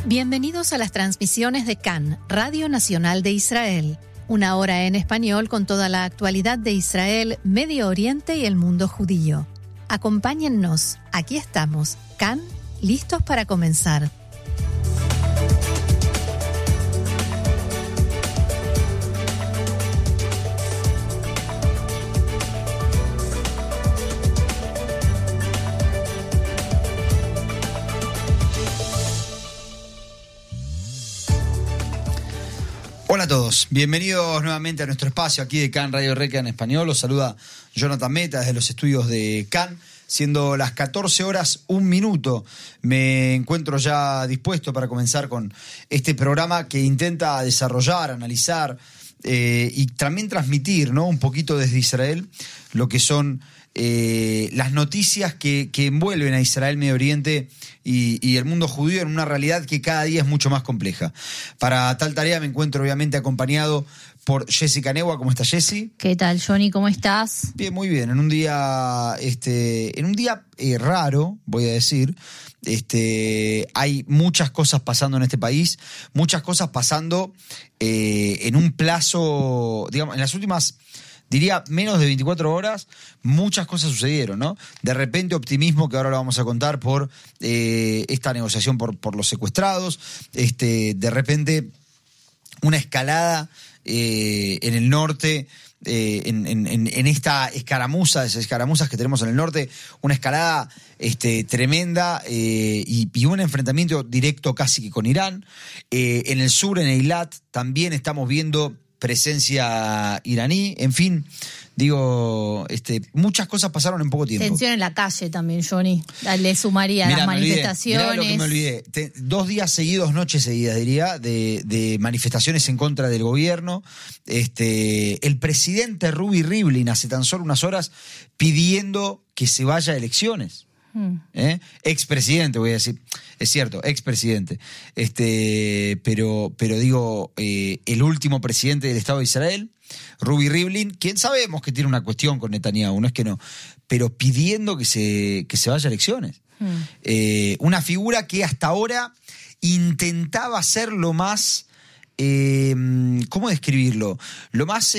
Bienvenidos a las transmisiones de CAN, Radio Nacional de Israel. Una hora en español con toda la actualidad de Israel, Medio Oriente y el mundo judío. Acompáñennos, aquí estamos, CAN, listos para comenzar. Hola a todos, bienvenidos nuevamente a nuestro espacio aquí de CAN Radio Reca en español. Los saluda Jonathan Meta desde los estudios de CAN. Siendo las 14 horas, 1 minuto, me encuentro ya dispuesto para comenzar con este programa que intenta desarrollar, analizar y también transmitir, ¿no?, un poquito desde Israel lo que son las noticias que envuelven a Israel, Medio Oriente y el mundo judío en una realidad que cada día es mucho más compleja. Para tal tarea me encuentro obviamente acompañado por Jessica Neua. ¿Cómo estás, Jessy? ¿Qué tal, Johnny? ¿Cómo estás? Bien, muy bien. En un día raro, voy a decir. Hay muchas cosas pasando en este país, muchas cosas pasando en un plazo, digamos, en las últimas, diría, menos de 24 horas, muchas cosas sucedieron, ¿no? De repente optimismo, que ahora lo vamos a contar, por esta negociación por los secuestrados. De repente una escalada en el norte, en esta escaramuza, esas escaramuzas que tenemos en el norte, una escalada tremenda y un enfrentamiento directo casi que con Irán. En el sur, en Eilat, también estamos viendo presencia iraní. En fin, digo, muchas cosas pasaron en poco tiempo. Tensión en la calle también, Johnny. Le sumaría las manifestaciones. Mirá lo que me olvidé. 2 días seguidos, noches seguidas, diría, de manifestaciones en contra del gobierno. El presidente Ruvi Rivlin hace tan solo unas horas pidiendo que se vaya a elecciones. Expresidente, voy a decir, es cierto, expresidente, pero digo, el último presidente del Estado de Israel, Ruvi Rivlin, quien sabemos que tiene una cuestión con Netanyahu, no es que no, pero pidiendo que se vaya a elecciones. Una figura que hasta ahora intentaba ser lo más, ¿cómo describirlo? Lo más,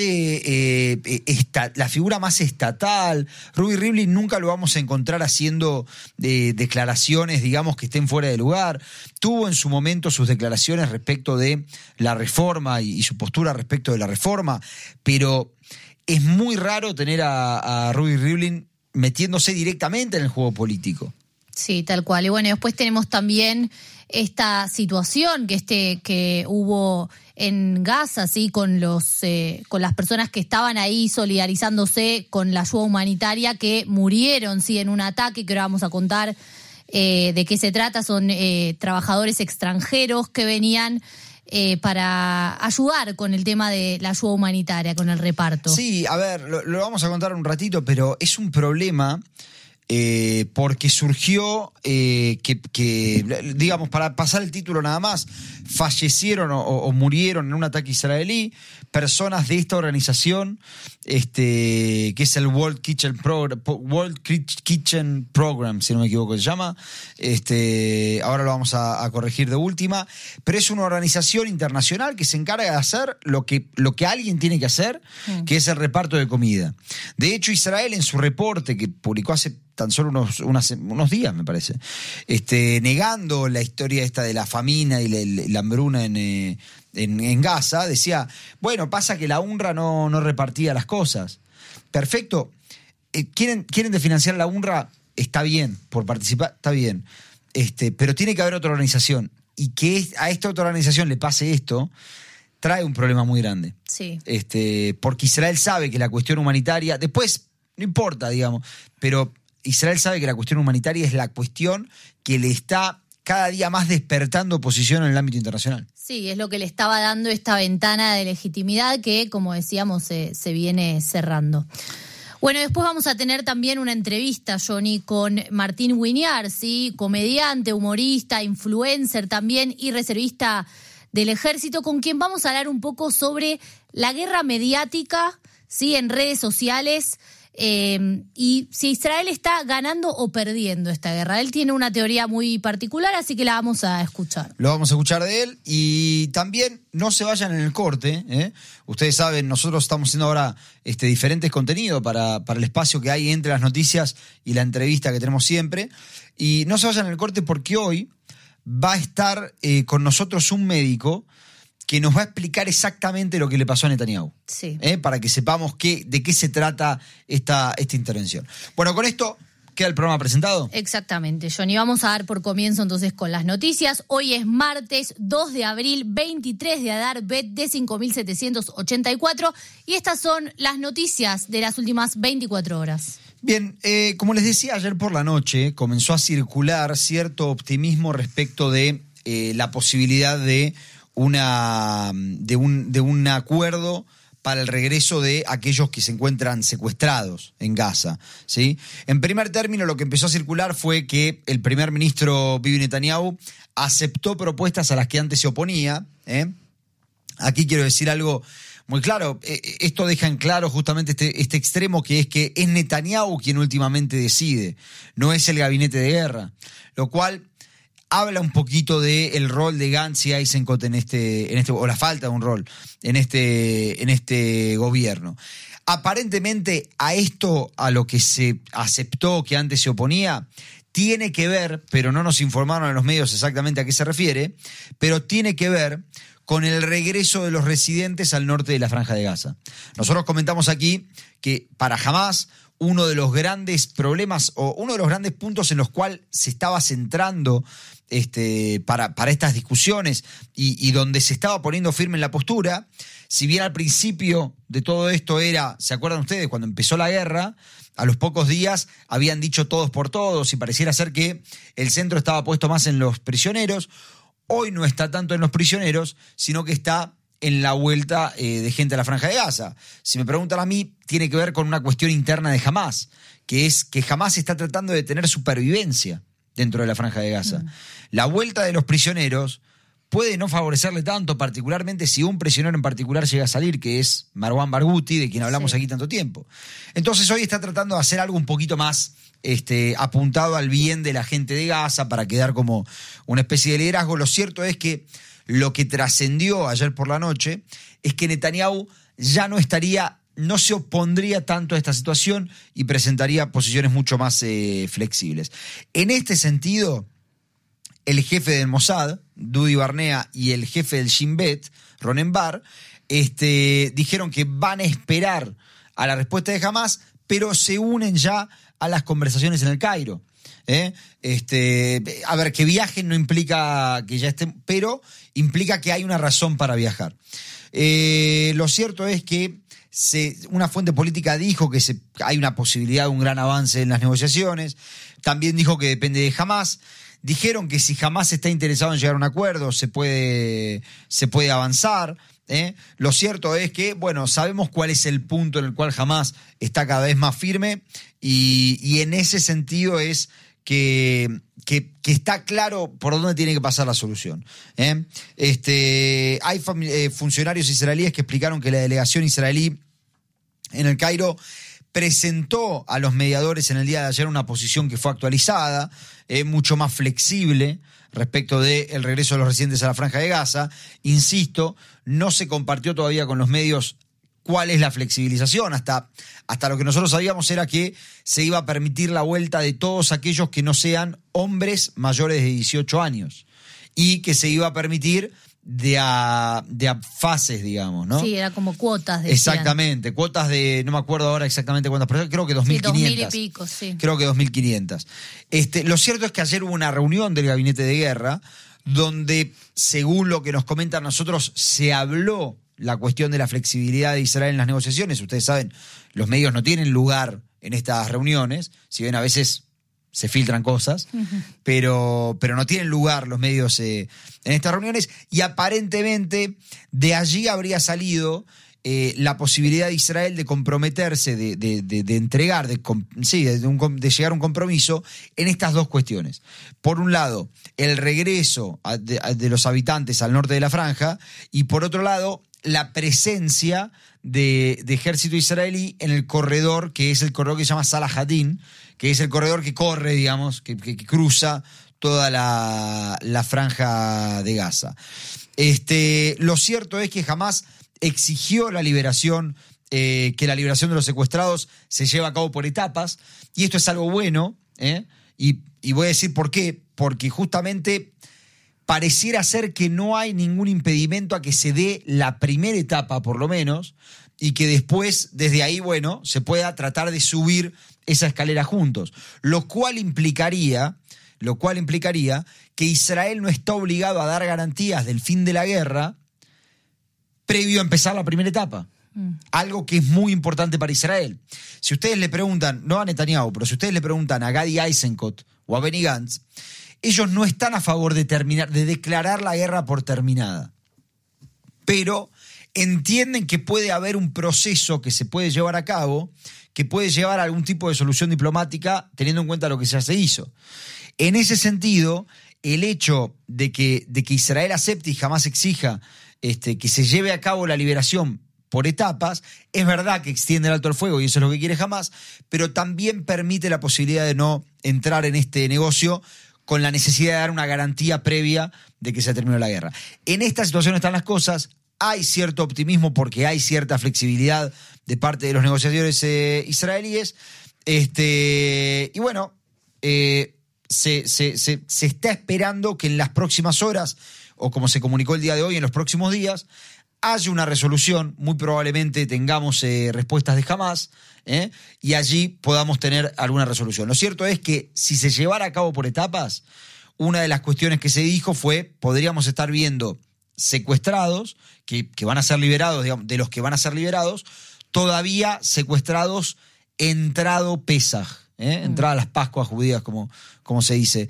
la figura más estatal. Ruvi Rivlin nunca lo vamos a encontrar haciendo declaraciones, digamos, que estén fuera de lugar. Tuvo en su momento sus declaraciones respecto de la reforma y su postura respecto de la reforma, pero es muy raro tener a Ruvi Rivlin metiéndose directamente en el juego político. Sí, tal cual. Y bueno, después tenemos también esta situación que hubo en Gaza, ¿sí? Con las personas que estaban ahí solidarizándose con la ayuda humanitaria, que murieron, ¿sí?, en un ataque que ahora vamos a contar de qué se trata. Son trabajadores extranjeros que venían para ayudar con el tema de la ayuda humanitaria, con el reparto. Sí, a ver, lo vamos a contar un ratito, pero es un problema. Porque surgió que, digamos, para pasar el título nada más, fallecieron o murieron en un ataque israelí personas de esta organización, que es el World Kitchen Program, si no me equivoco se llama. Ahora lo vamos a corregir de última, pero es una organización internacional que se encarga de hacer lo que alguien tiene que hacer, que es el reparto de comida. De hecho, Israel, en su reporte que publicó hace tan solo unos días, me parece, negando la historia esta de la famina y la hambruna en Gaza, decía, bueno, pasa que la UNRWA no repartía las cosas. Perfecto. ¿Quieren desfinanciar la UNRWA? Está bien, por participar, está bien. Pero tiene que haber otra organización. Y que a esta otra organización le pase esto, trae un problema muy grande. Sí. Porque Israel sabe que la cuestión humanitaria, después, no importa, digamos, pero Israel sabe que la cuestión humanitaria es la cuestión que le está cada día más despertando posición en el ámbito internacional. Sí, es lo que le estaba dando esta ventana de legitimidad que, como decíamos, se viene cerrando. Bueno, después vamos a tener también una entrevista, Johnny, con Martín Winiar, ¿sí? Comediante, humorista, influencer también y reservista del Ejército, con quien vamos a hablar un poco sobre la guerra mediática, ¿sí?, en redes sociales, y si Israel está ganando o perdiendo esta guerra. Él tiene una teoría muy particular, así que la vamos a escuchar. Lo vamos a escuchar de él y también no se vayan en el corte. Ustedes saben, nosotros estamos haciendo ahora diferentes contenidos para el espacio que hay entre las noticias y la entrevista que tenemos siempre. Y no se vayan en el corte porque hoy va a estar con nosotros un médico que nos va a explicar exactamente lo que le pasó a Netanyahu. Sí. Para que sepamos de qué se trata esta intervención. Bueno, con esto queda el programa presentado. Exactamente, Johnny. Vamos a dar por comienzo entonces con las noticias. Hoy es martes 2 de abril, 23 de Adar Bet de 5784. Y estas son las noticias de las últimas 24 horas. Bien, como les decía, ayer por la noche comenzó a circular cierto optimismo respecto de la posibilidad de un acuerdo para el regreso de aquellos que se encuentran secuestrados en Gaza, ¿sí? En primer término, lo que empezó a circular fue que el primer ministro Bibi Netanyahu aceptó propuestas a las que antes se oponía. Aquí quiero decir algo muy claro. Esto deja en claro justamente este extremo, que es Netanyahu quien últimamente decide, no es el gabinete de guerra, lo cual habla un poquito del rol de Gantz y Eisenkot o la falta de un rol en este gobierno. Aparentemente a lo que se aceptó, que antes se oponía, tiene que ver, pero no nos informaron en los medios exactamente a qué se refiere, pero tiene que ver con el regreso de los residentes al norte de la Franja de Gaza. Nosotros comentamos aquí que para Hamás uno de los grandes problemas o uno de los grandes puntos en los cuales se estaba centrando para estas discusiones y donde se estaba poniendo firme en la postura, si bien al principio de todo esto ¿se acuerdan ustedes? Cuando empezó la guerra, a los pocos días habían dicho todos por todos y pareciera ser que el centro estaba puesto más en los prisioneros. Hoy no está tanto en los prisioneros, sino que está en la vuelta de gente a la Franja de Gaza. Si me preguntan a mí, tiene que ver con una cuestión interna de Hamás, que es que Hamás está tratando de tener supervivencia dentro de la Franja de Gaza. La vuelta de los prisioneros puede no favorecerle tanto, particularmente si un prisionero en particular llega a salir, que es Marwan Barghouti, de quien hablamos aquí tanto tiempo. Entonces hoy está tratando de hacer algo un poquito más apuntado al bien de la gente de Gaza para quedar como una especie de liderazgo. Lo cierto es que lo que trascendió ayer por la noche es que Netanyahu ya no se opondría tanto a esta situación y presentaría posiciones mucho más flexibles. En este sentido, el jefe del Mossad, Dudi Barnea, y el jefe del Shin Bet, Ronen Bar, dijeron que van a esperar a la respuesta de Hamás, pero se unen ya a las conversaciones en el Cairo. A ver, que viajen no implica que ya estén, pero implica que hay una razón para viajar. Lo cierto es que una fuente política dijo que hay una posibilidad de un gran avance en las negociaciones. También dijo que depende de Hamás. Dijeron que si Hamás está interesado en llegar a un acuerdo, se puede avanzar. Lo cierto es que, sabemos cuál es el punto en el cual Hamás está cada vez más firme y en ese sentido es que está claro por dónde tiene que pasar la solución. Hay funcionarios israelíes que explicaron que la delegación israelí en el Cairo presentó a los mediadores en el día de ayer una posición que fue actualizada, mucho más flexible respecto del regreso de los residentes a la Franja de Gaza. Insisto, no se compartió todavía con los medios cuál es la flexibilización. Hasta lo que nosotros sabíamos era que se iba a permitir la vuelta de todos aquellos que no sean hombres mayores de 18 años y que se iba a permitir de a fases, digamos, ¿no? Sí, era como cuotas. Decían. Exactamente, cuotas de, no me acuerdo ahora exactamente cuántas personas, creo que 2.500. Sí, 2.000 y pico, sí. Creo que 2.500. Lo cierto es que ayer hubo una reunión del gabinete de guerra donde, según lo que nos comentan nosotros, se habló la cuestión de la flexibilidad de Israel en las negociaciones. Ustedes saben, los medios no tienen lugar en estas reuniones, si bien a veces se filtran cosas, pero no tienen lugar los medios en estas reuniones, y aparentemente de allí habría salido la posibilidad de Israel de comprometerse, de entregar, de llegar a un compromiso en estas dos cuestiones. Por un lado, el regreso de los habitantes al norte de la franja, y por otro lado, la presencia de ejército israelí en el corredor, que es el corredor que se llama Salah Hadin, que es el corredor que corre, digamos, que cruza toda la franja de Gaza. Lo cierto es que Hamás exigió la liberación, que la liberación de los secuestrados se lleve a cabo por etapas, y esto es algo bueno, y voy a decir por qué, porque justamente pareciera ser que no hay ningún impedimento a que se dé la primera etapa, por lo menos, y que después, desde ahí, bueno, se pueda tratar de subir esa escalera juntos, lo cual implicaría que Israel no está obligado a dar garantías del fin de la guerra previo a empezar la primera etapa. Algo que es muy importante para Israel. Si ustedes le preguntan, no a Netanyahu, pero si ustedes le preguntan a Gadi Eisenkot o a Benny Gantz, ellos no están a favor de declarar la guerra por terminada. Pero entienden que puede haber un proceso que se puede llevar a cabo, que puede llevar a algún tipo de solución diplomática, teniendo en cuenta lo que ya se hizo. En ese sentido, el hecho de que Israel acepte y jamás exija que se lleve a cabo la liberación por etapas, es verdad que extiende el alto el fuego y eso es lo que quiere Hamás, pero también permite la posibilidad de no entrar en este negocio con la necesidad de dar una garantía previa de que se terminó la guerra. En esta situación están las cosas, hay cierto optimismo porque hay cierta flexibilidad de parte de los negociadores israelíes, y bueno, se está esperando que en las próximas horas, o como se comunicó el día de hoy, en los próximos días, haya una resolución, muy probablemente tengamos respuestas de Hamás, y allí podamos tener alguna resolución. Lo cierto es que si se llevara a cabo por etapas, una de las cuestiones que se dijo fue, podríamos estar viendo secuestrados, que van a ser liberados, digamos, de los que van a ser liberados, todavía secuestrados entrado Pesaj, entrada las Pascuas judías, como se dice.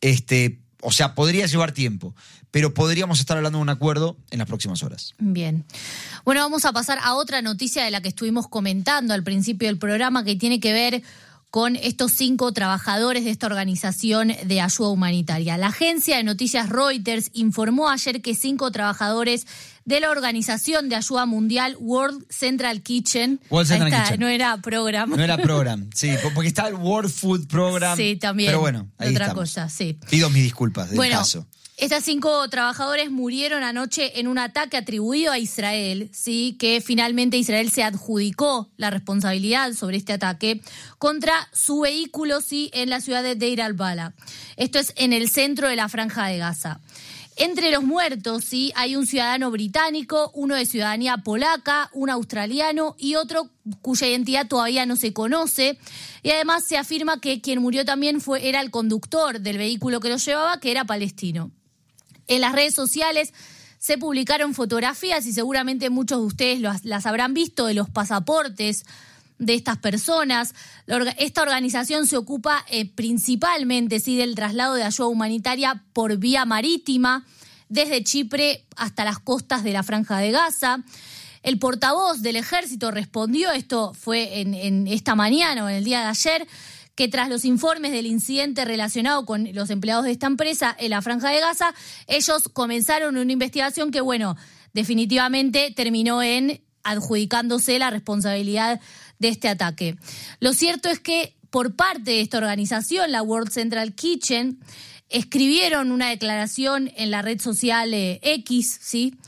O sea, podría llevar tiempo, pero podríamos estar hablando de un acuerdo en las próximas horas. Bien. Bueno, vamos a pasar a otra noticia de la que estuvimos comentando al principio del programa, que tiene que ver con estos 5 trabajadores de esta organización de ayuda humanitaria. La agencia de noticias Reuters informó ayer que 5 trabajadores de la organización de ayuda mundial World Central Kitchen. Kitchen. No era Program. No era Program, sí, porque está el World Food Program. Sí, también. Pero bueno, ahí otra estamos. cosa, sí. Pido mis disculpas del caso. Estas 5 trabajadores murieron anoche en un ataque atribuido a Israel, ¿sí? Que finalmente Israel se adjudicó la responsabilidad sobre este ataque contra su vehículo, ¿sí? En la ciudad de Deir al-Balah. Esto es en el centro de la Franja de Gaza. Entre los muertos, ¿sí? Hay un ciudadano británico, uno de ciudadanía polaca, un australiano y otro cuya identidad todavía no se conoce. Y además se afirma que quien murió también era el conductor del vehículo que lo llevaba, que era palestino. En las redes sociales se publicaron fotografías y seguramente muchos de ustedes las habrán visto de los pasaportes de estas personas. Esta organización se ocupa principalmente, sí, del traslado de ayuda humanitaria por vía marítima desde Chipre hasta las costas de la Franja de Gaza. El portavoz del ejército respondió, esto fue en esta mañana o en el día de ayer, que tras los informes del incidente relacionado con los empleados de esta empresa en la Franja de Gaza, ellos comenzaron una investigación que, bueno, definitivamente terminó en adjudicándose la responsabilidad de este ataque. Lo cierto es que por parte de esta organización, la World Central Kitchen, escribieron una declaración en la red social X, ¿sí?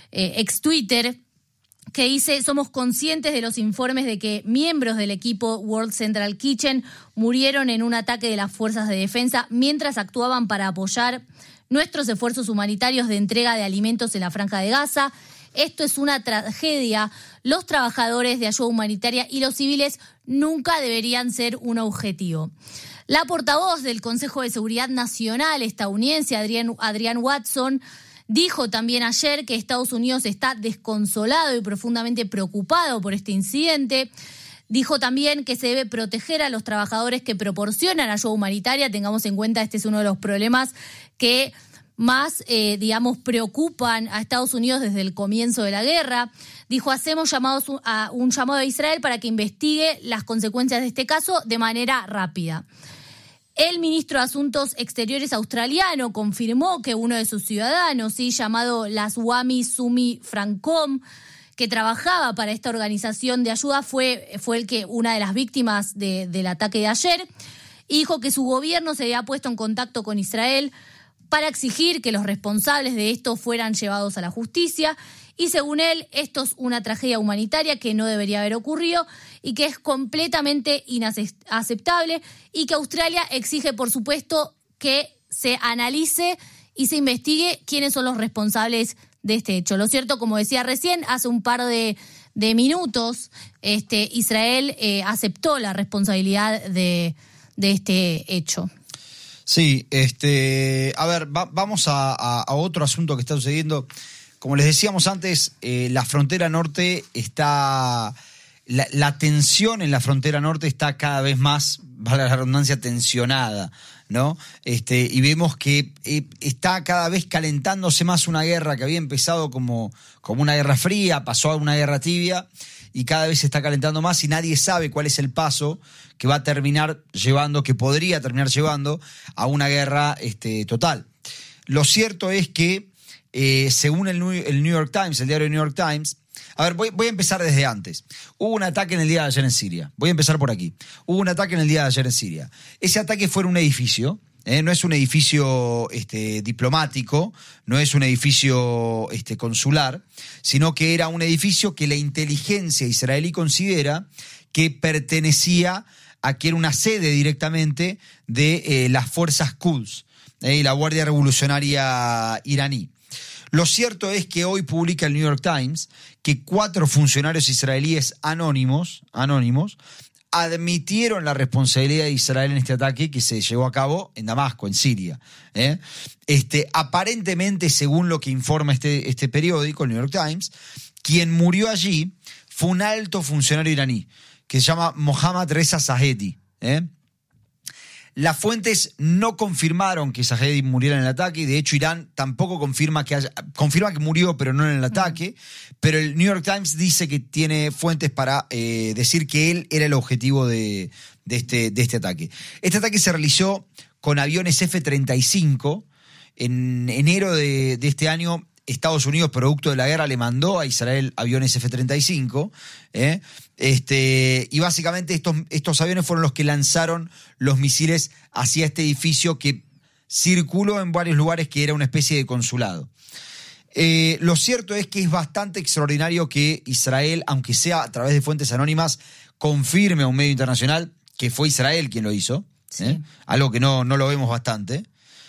Ex Twitter, que dice: somos conscientes de los informes de que miembros del equipo World Central Kitchen murieron en un ataque de las fuerzas de defensa mientras actuaban para apoyar nuestros esfuerzos humanitarios de entrega de alimentos en la Franja de Gaza. Esto es una tragedia. Los trabajadores de ayuda humanitaria y los civiles nunca deberían ser un objetivo. La portavoz del Consejo de Seguridad Nacional estadounidense, Adrienne Watson, dijo también ayer que Estados Unidos está desconsolado y profundamente preocupado por este incidente. Dijo también que se debe proteger a los trabajadores que proporcionan ayuda humanitaria. Tengamos en cuenta, este es uno de los problemas que más, preocupan a Estados Unidos desde el comienzo de la guerra. Dijo: hacemos un llamado a Israel para que investigue las consecuencias de este caso de manera rápida. El ministro de Asuntos Exteriores australiano confirmó que uno de sus ciudadanos, ¿sí?, llamado Laswamy Sumi Frankom, que trabajaba para esta organización de ayuda, fue una de las víctimas del ataque de ayer, y dijo que su gobierno se había puesto en contacto con Israel para exigir que los responsables de esto fueran llevados a la justicia. Y según él, esto es una tragedia humanitaria que no debería haber ocurrido y que es completamente inaceptable, y que Australia exige, por supuesto, que se analice y se investigue quiénes son los responsables de este hecho. Lo cierto, como decía recién, hace un par de minutos, Israel aceptó la responsabilidad de este hecho. Sí, a ver, vamos a otro asunto que está sucediendo. Como les decíamos antes, la frontera norte está... La tensión en la frontera norte está cada vez más, vale la redundancia, tensionada, ¿no? Y vemos que está cada vez calentándose más una guerra que había empezado como una guerra fría, pasó a una guerra tibia, y cada vez se está calentando más, y nadie sabe cuál es el paso que va a terminar llevando, que podría terminar llevando a una guerra total. Lo cierto es que, según el New York Times, el diario New York Times, a ver, voy a empezar desde antes. Hubo un ataque en el día de ayer en Siria. Voy a empezar por aquí. Hubo un ataque en el día de ayer en Siria. Ese ataque fue en un edificio. No es un edificio diplomático, no es un edificio consular, sino que era un edificio que la inteligencia israelí considera que pertenecía a que era una sede directamente de las fuerzas Quds, y la Guardia Revolucionaria iraní. Lo cierto es que hoy publica el New York Times que 4 funcionarios israelíes anónimos admitieron la responsabilidad de Israel en este ataque que se llevó a cabo en Damasco, en Siria. Aparentemente, según lo que informa este periódico, el New York Times, quien murió allí fue un alto funcionario iraní que se llama Mohammad Reza Zahedi. Las fuentes no confirmaron que Zahedi muriera en el ataque, y de hecho Irán tampoco confirma que murió, pero no en el ataque. Pero el New York Times dice que tiene fuentes para decir que él era el objetivo de este ataque. Este ataque se realizó con aviones F-35. En enero de este año, Estados Unidos, producto de la guerra, le mandó a Israel aviones F-35, y básicamente estos aviones fueron los que lanzaron los misiles hacia este edificio que circuló en varios lugares, que era una especie de consulado. Lo cierto es que es bastante extraordinario que Israel, aunque sea a través de fuentes anónimas, confirme a un medio internacional que fue Israel quien lo hizo, sí. Algo que no lo vemos bastante.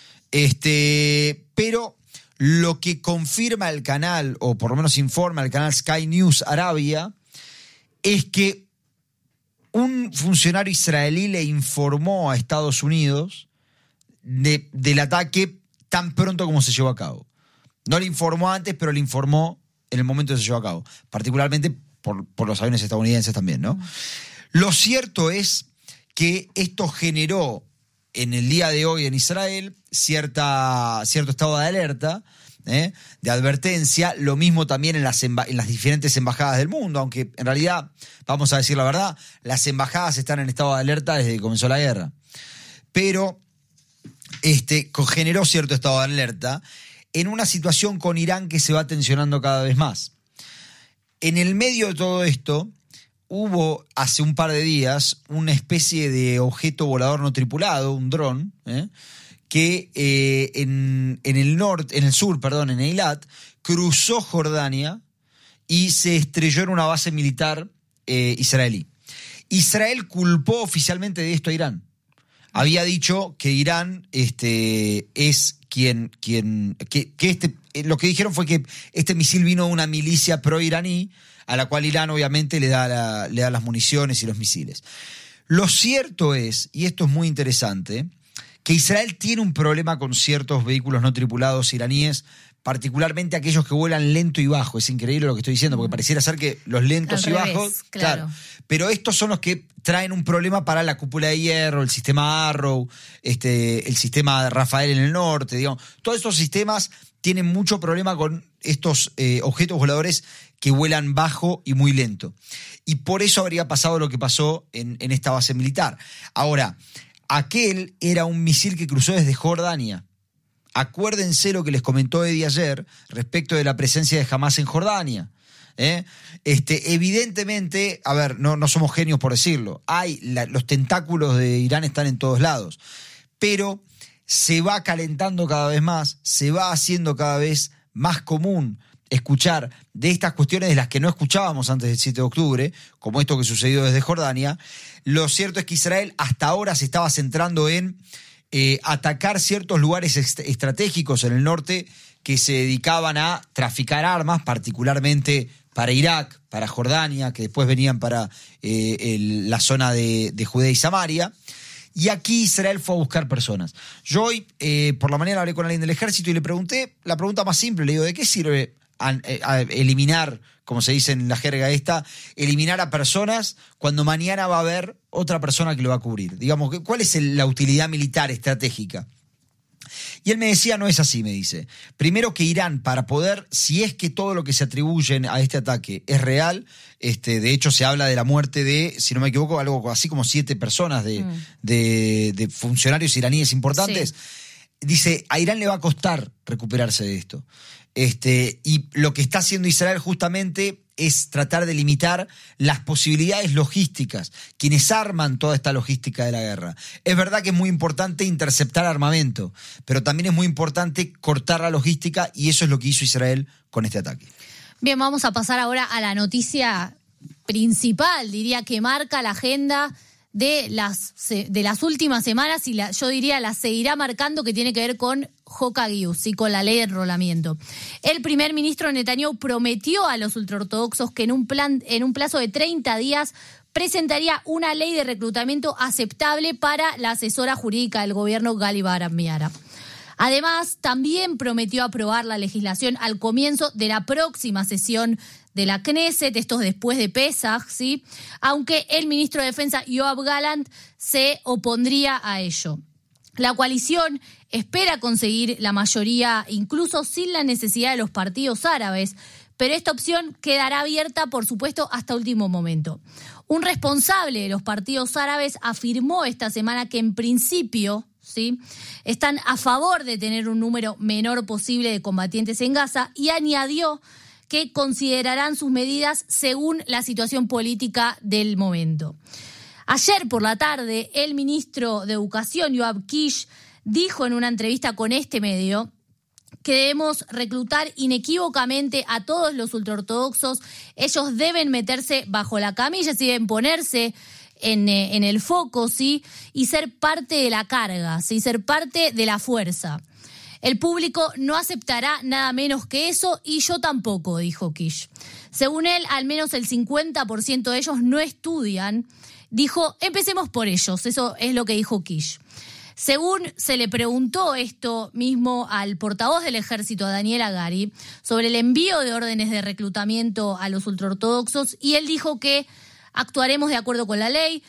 Pero lo que confirma el canal, o por lo menos informa el canal Sky News Arabia, es que un funcionario israelí le informó a Estados Unidos del ataque tan pronto como se llevó a cabo. No le informó antes, pero le informó en el momento que se llevó a cabo, particularmente por los aviones estadounidenses también, ¿no? Lo cierto es que esto generó en el día de hoy en Israel cierto estado de alerta, de advertencia. Lo mismo también en las diferentes embajadas del mundo, aunque en realidad, vamos a decir la verdad, las embajadas están en estado de alerta desde que comenzó la guerra. Pero generó cierto estado de alerta en una situación con Irán que se va tensionando cada vez más. En el medio de todo esto, hubo hace un par de días una especie de objeto volador no tripulado, un dron, que en el sur, en Eilat, cruzó Jordania y se estrelló en una base militar israelí. Israel culpó oficialmente de esto a Irán. Había dicho que Irán es lo que dijeron fue que este misil vino de una milicia pro-iraní, a la cual Irán obviamente le da las municiones y los misiles. Lo cierto es, y esto es muy interesante, que Israel tiene un problema con ciertos vehículos no tripulados iraníes, particularmente aquellos que vuelan lento y bajo. Es increíble lo que estoy diciendo, porque pareciera ser que los lentos y bajos, claro, pero estos son los que traen un problema para la cúpula de hierro, el sistema Arrow, el sistema Rafael en el norte, digamos. Todos estos sistemas tienen mucho problema con estos objetos voladores que vuelan bajo y muy lento. Y por eso habría pasado lo que pasó en esta base militar. Ahora, aquel era un misil que cruzó desde Jordania. Acuérdense lo que les comentó Eddie ayer respecto de la presencia de Hamás en Jordania. Evidentemente, a ver, no somos genios por decirlo, los tentáculos de Irán están en todos lados, pero se va calentando cada vez más, se va haciendo cada vez más común escuchar de estas cuestiones de las que no escuchábamos antes del 7 de octubre, como esto que sucedió desde Jordania. Lo cierto es que Israel hasta ahora se estaba centrando en atacar ciertos lugares estratégicos en el norte que se dedicaban a traficar armas, particularmente para Irak, para Jordania, que después venían para la zona de Judea y Samaria. Y aquí Israel fue a buscar personas. Yo hoy, por la mañana, hablé con alguien del ejército y le pregunté la pregunta más simple. Le digo, ¿de qué sirve a eliminar, como se dice en la jerga esta, eliminar a personas cuando mañana va a haber otra persona que lo va a cubrir? Digamos, ¿cuál es la utilidad militar estratégica? Y él me decía, no es así, me dice. Primero que Irán, para poder, si es que todo lo que se atribuyen a este ataque es real, de hecho se habla de la muerte de, si no me equivoco, algo así como 7 personas de funcionarios iraníes importantes. Sí. Dice, a Irán le va a costar recuperarse de esto. Y lo que está haciendo Israel justamente es tratar de limitar las posibilidades logísticas, quienes arman toda esta logística de la guerra. Es verdad que es muy importante interceptar armamento, pero también es muy importante cortar la logística, y eso es lo que hizo Israel con este ataque. Bien, vamos a pasar ahora a la noticia principal, diría, que marca la agenda de las últimas semanas, y yo diría la seguirá marcando, que tiene que ver con Jocagius, y con la ley de enrolamiento. El primer ministro Netanyahu prometió a los ultraortodoxos que en un plazo de 30 días presentaría una ley de reclutamiento aceptable para la asesora jurídica del gobierno, Gali Bahram Miara. Además, también prometió aprobar la legislación al comienzo de la próxima sesión de la Knesset, esto después de Pesach, ¿sí? Aunque el ministro de Defensa, Yoav Gallant, se opondría a ello. La coalición espera conseguir la mayoría incluso sin la necesidad de los partidos árabes, pero esta opción quedará abierta, por supuesto, hasta último momento. Un responsable de los partidos árabes afirmó esta semana que en principio, ¿sí?, están a favor de tener un número menor posible de combatientes en Gaza, y añadió que considerarán sus medidas según la situación política del momento. Ayer por la tarde, el ministro de Educación, Yoav Kish, dijo en una entrevista con este medio que debemos reclutar inequívocamente a todos los ultraortodoxos. Ellos deben meterse bajo la camilla, ¿sí?, deben ponerse en el foco, ¿sí?, y ser parte de la carga, ¿sí?, ser parte de la fuerza. El público no aceptará nada menos que eso, y yo tampoco, dijo Kish. Según él, al menos el 50% de ellos no estudian. Dijo, empecemos por ellos, eso es lo que dijo Kish. Según se le preguntó esto mismo al portavoz del ejército, a Daniel Hagari, sobre el envío de órdenes de reclutamiento a los ultraortodoxos, y él dijo que actuaremos de acuerdo con la ley,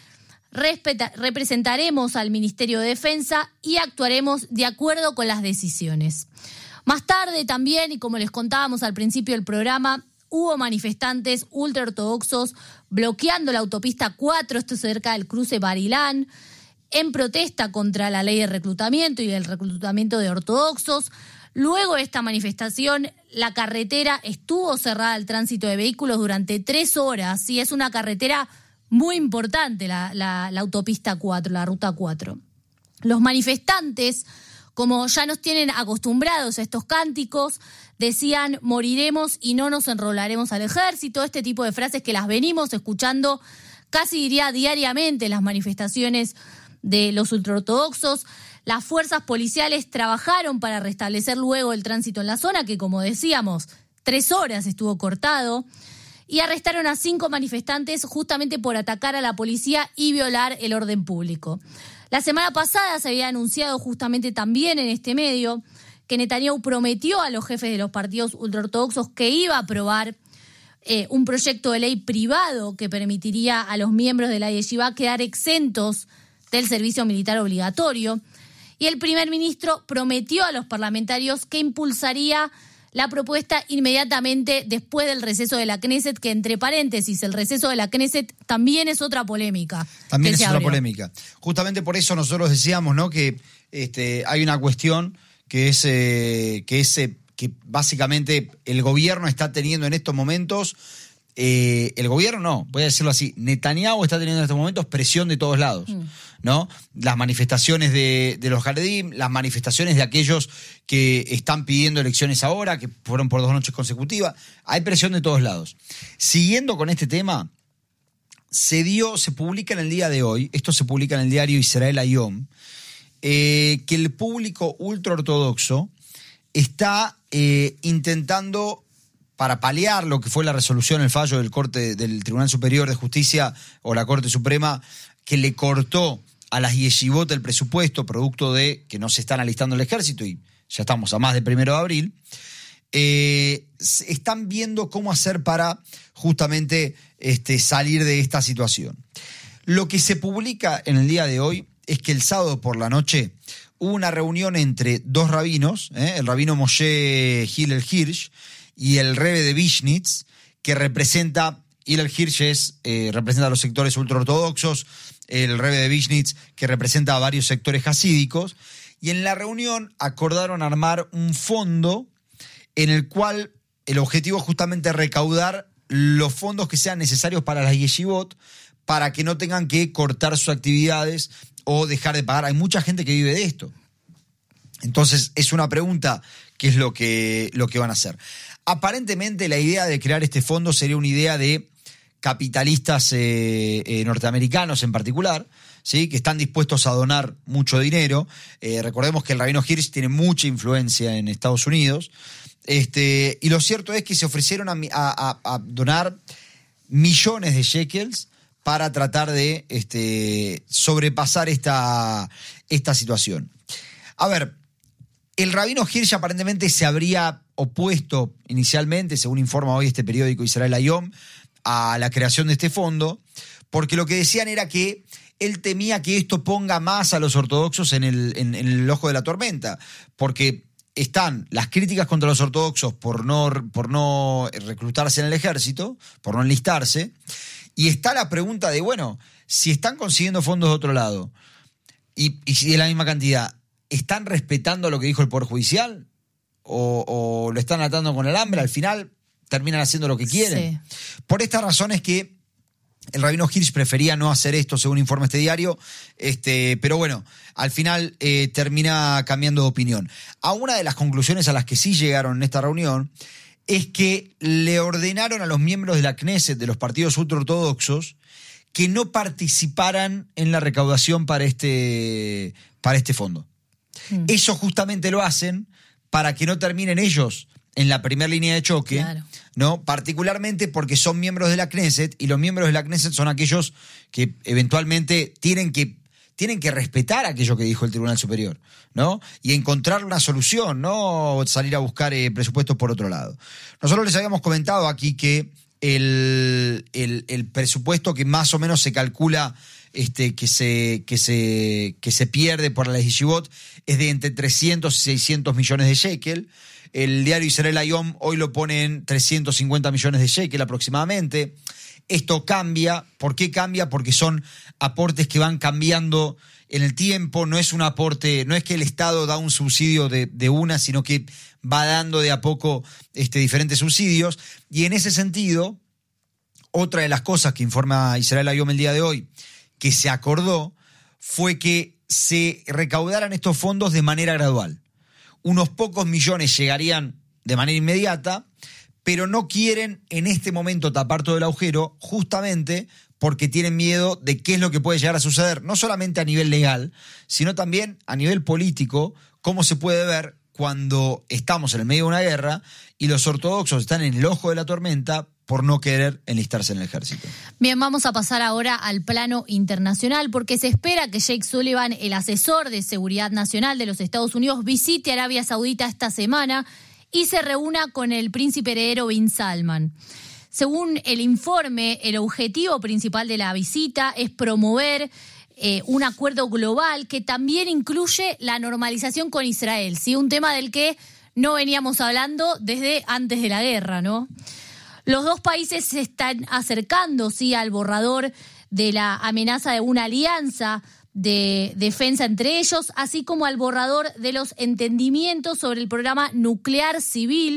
representaremos al Ministerio de Defensa y actuaremos de acuerdo con las decisiones. Más tarde también, y como les contábamos al principio del programa, hubo manifestantes ultraortodoxos bloqueando la autopista 4, esto cerca del cruce Bar-Ilan, en protesta contra la ley de reclutamiento y del reclutamiento de ortodoxos. Luego de esta manifestación, la carretera estuvo cerrada al tránsito de vehículos durante 3 horas, y es una carretera muy importante la autopista 4, la ruta 4. Los manifestantes, como ya nos tienen acostumbrados a estos cánticos, decían moriremos y no nos enrolaremos al ejército, este tipo de frases que las venimos escuchando casi diría diariamente en las manifestaciones de los ultraortodoxos. Las fuerzas policiales trabajaron para restablecer luego el tránsito en la zona, que como decíamos, 3 horas estuvo cortado, y arrestaron a 5 manifestantes justamente por atacar a la policía y violar el orden público. La semana pasada se había anunciado justamente también en este medio que Netanyahu prometió a los jefes de los partidos ultraortodoxos que iba a aprobar un proyecto de ley privado que permitiría a los miembros de la yeshivá quedar exentos del servicio militar obligatorio. Y el primer ministro prometió a los parlamentarios que impulsaría la propuesta inmediatamente después del receso de la Knesset, que entre paréntesis, el receso de la Knesset también es otra polémica. También es otra polémica. Justamente por eso nosotros decíamos, ¿no?, que hay una cuestión que es que básicamente el gobierno está teniendo en estos momentos, el gobierno no, voy a decirlo así, Netanyahu está teniendo en estos momentos presión de todos lados, ¿no? Las manifestaciones de los Haredim, las manifestaciones de aquellos que están pidiendo elecciones ahora, que fueron por 2 noches consecutivas, hay presión de todos lados. Siguiendo con este tema, se publica en el día de hoy, esto se publica en el diario Israel Hayom, que el público ultraortodoxo está intentando, para paliar lo que fue la resolución, el fallo del Tribunal Superior de Justicia o la Corte Suprema, que le cortó a las yeshivot el presupuesto, producto de que no se están alistando el ejército, y ya estamos a más del 1 de abril, están viendo cómo hacer para justamente salir de esta situación. Lo que se publica en el día de hoy es que el sábado por la noche hubo una reunión entre 2 rabinos, el rabino Moshe Hillel Hirsch y el Rebbe de Vishnitz, que representa, Hillel Hirsch representa a los sectores ultraortodoxos, el Rebbe de Vishnitz, que representa a varios sectores hasídicos, y en la reunión acordaron armar un fondo en el cual el objetivo es justamente recaudar los fondos que sean necesarios para las yeshivot, para que no tengan que cortar sus actividades o dejar de pagar. Hay mucha gente que vive de esto. Entonces, es una pregunta, ¿qué es lo que van a hacer? Aparentemente, la idea de crear este fondo sería una idea de capitalistas norteamericanos en particular, ¿sí?, que están dispuestos a donar mucho dinero. Recordemos que el rabino Hirsch tiene mucha influencia en Estados Unidos. Y lo cierto es que se ofrecieron a donar millones de shekels para tratar de sobrepasar esta situación. A ver, el rabino Hirsch aparentemente se habría opuesto inicialmente, según informa hoy este periódico Israel Hayom, a la creación de este fondo, porque lo que decían era que él temía que esto ponga más a los ortodoxos en el ojo de la tormenta, porque están las críticas contra los ortodoxos por no reclutarse en el ejército, por no enlistarse, y está la pregunta de, bueno, si están consiguiendo fondos de otro lado y si de la misma cantidad, ¿están respetando lo que dijo el Poder Judicial? ¿O lo están atando con el hambre? Al final terminan haciendo lo que quieren. Sí. Por esta razón es que el rabino Hirsch prefería no hacer esto, según informa este diario, pero bueno, al final termina cambiando de opinión. A una de las conclusiones a las que sí llegaron en esta reunión es que le ordenaron a los miembros de la Knesset, de los partidos ultraortodoxos, que no participaran en la recaudación para este fondo. Eso justamente lo hacen para que no terminen ellos en la primera línea de choque, claro, ¿no? Particularmente porque son miembros de la Knesset, y los miembros de la Knesset son aquellos que eventualmente tienen que respetar aquello que dijo el Tribunal Superior, ¿no? Y encontrar una solución, no salir a buscar presupuestos por otro lado. Nosotros les habíamos comentado aquí que el presupuesto que más o menos se calcula que se pierde por la yeshivot es de entre 300 y 600 millones de shekel. El diario Israel Hayom hoy lo pone en 350 millones de shekel aproximadamente. Esto cambia. ¿Por qué cambia? Porque son aportes que van cambiando en el tiempo. No es un aporte, no es que el Estado da un subsidio de una, sino que va dando de a poco diferentes subsidios. Y en ese sentido, otra de las cosas que informa Israel Hayom el día de hoy, que se acordó, fue que se recaudaran estos fondos de manera gradual. Unos pocos millones llegarían de manera inmediata, pero no quieren en este momento tapar todo el agujero, justamente porque tienen miedo de qué es lo que puede llegar a suceder, no solamente a nivel legal, sino también a nivel político, cómo se puede ver cuando estamos en el medio de una guerra y los ortodoxos están en el ojo de la tormenta por no querer enlistarse en el ejército. Bien, vamos a pasar ahora al plano internacional, porque se espera que Jake Sullivan, el asesor de seguridad nacional de los Estados Unidos, visite Arabia Saudita esta semana y se reúna con el príncipe heredero bin Salman. Según el informe, el objetivo principal de la visita es promover un acuerdo global que también incluye la normalización con Israel, ¿sí? Un tema del que no veníamos hablando desde antes de la guerra, ¿no? Los dos países se están acercando, sí, al borrador de la amenaza de una alianza de defensa entre ellos, así como al borrador de los entendimientos sobre el programa nuclear civil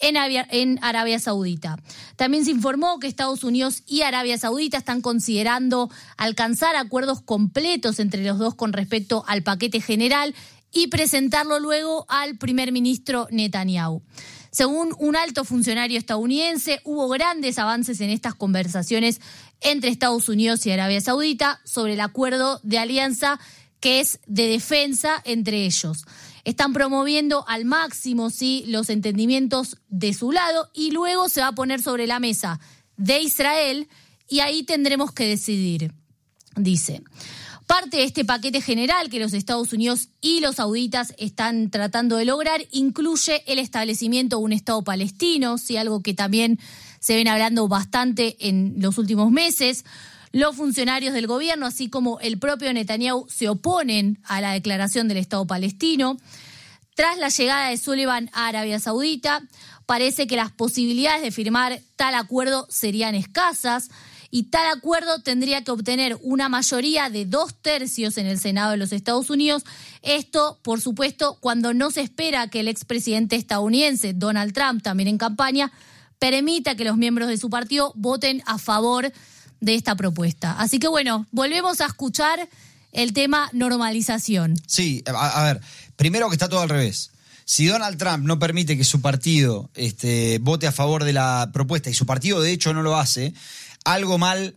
en Arabia Saudita. También se informó que Estados Unidos y Arabia Saudita están considerando alcanzar acuerdos completos entre los dos con respecto al paquete general y presentarlo luego al primer ministro Netanyahu. Según un alto funcionario estadounidense, hubo grandes avances en estas conversaciones entre Estados Unidos y Arabia Saudita sobre el acuerdo de alianza que es de defensa entre ellos. Están promoviendo al máximo, sí, los entendimientos de su lado y luego se va a poner sobre la mesa de Israel y ahí tendremos que decidir, dice. Parte de este paquete general que los Estados Unidos y los sauditas están tratando de lograr incluye el establecimiento de un Estado palestino, sí, algo que también se ven hablando bastante en los últimos meses. Los funcionarios del gobierno, así como el propio Netanyahu, se oponen a la declaración del Estado palestino. Tras la llegada de Sullivan a Arabia Saudita, parece que las posibilidades de firmar tal acuerdo serían escasas. Y tal acuerdo tendría que obtener una mayoría de 2/3 en el Senado de los Estados Unidos. Esto, por supuesto, cuando no se espera que el expresidente estadounidense, Donald Trump, también en campaña, permita que los miembros de su partido voten a favor de esta propuesta. Así que bueno, volvemos a escuchar el tema normalización. Sí, a ver, primero que está todo al revés. Si Donald Trump no permite que su partido vote a favor de la propuesta y su partido de hecho no lo hace, algo malo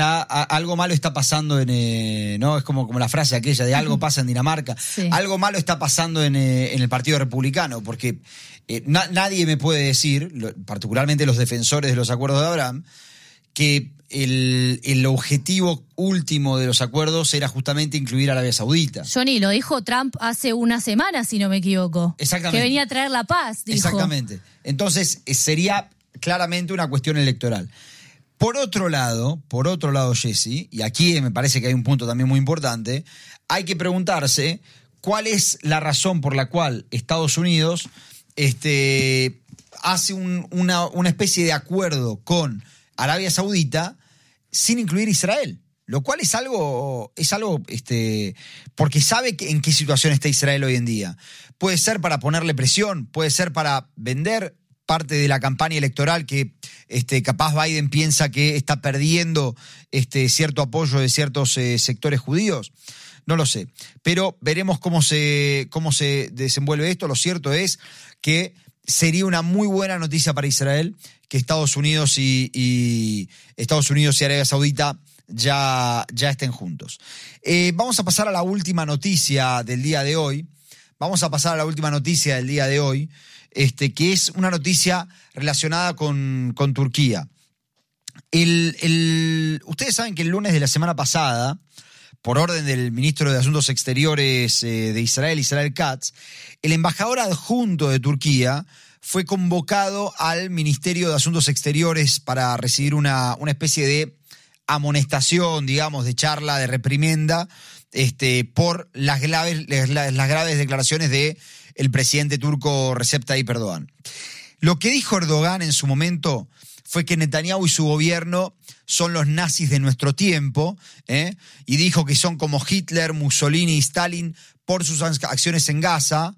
está pasando ¿no? Es como la frase aquella de algo pasa en Dinamarca. Sí. Algo malo está pasando en el Partido Republicano, porque nadie me puede decir, particularmente los defensores de los acuerdos de Abraham, que el objetivo último de los acuerdos era justamente incluir a Arabia Saudita. Johnny, lo dijo Trump hace una semana, si no me equivoco. Exactamente. Que venía a traer la paz, dijo. Exactamente. Entonces, sería claramente una cuestión electoral. Por otro lado, Jesse, y aquí me parece que hay un punto también muy importante, hay que preguntarse cuál es la razón por la cual Estados Unidos hace una especie de acuerdo con Arabia Saudita sin incluir Israel, lo cual es algo porque sabe en qué situación está Israel hoy en día. Puede ser para ponerle presión, puede ser para vender parte de la campaña electoral que capaz Biden piensa que está perdiendo cierto apoyo de ciertos sectores judíos. No lo sé, pero veremos cómo se desenvuelve esto. Lo cierto es que sería una muy buena noticia para Israel que Estados Unidos y Arabia Saudita ya estén juntos. Vamos a pasar a la última noticia del día de hoy. Que es una noticia relacionada con Turquía. Ustedes saben que el lunes de la semana pasada, por orden del ministro de Asuntos Exteriores de Israel Katz, el embajador adjunto de Turquía fue convocado al Ministerio de Asuntos Exteriores para recibir una especie de amonestación, digamos, de charla, de reprimenda, por las graves declaraciones de el presidente turco Recep Tayyip Erdogan. Lo que dijo Erdogan en su momento fue que Netanyahu y su gobierno son los nazis de nuestro tiempo, y dijo que son como Hitler, Mussolini y Stalin por sus acciones en Gaza.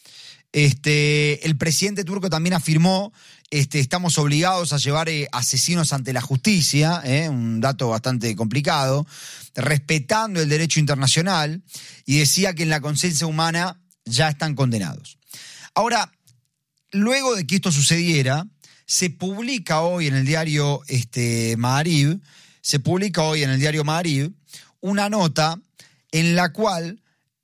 El presidente turco también afirmó estamos obligados a llevar asesinos ante la justicia, un dato bastante complicado, respetando el derecho internacional, y decía que en la conciencia humana ya están condenados. Ahora, luego de que esto sucediera, se publica hoy en el diario Maariv, una nota en la cual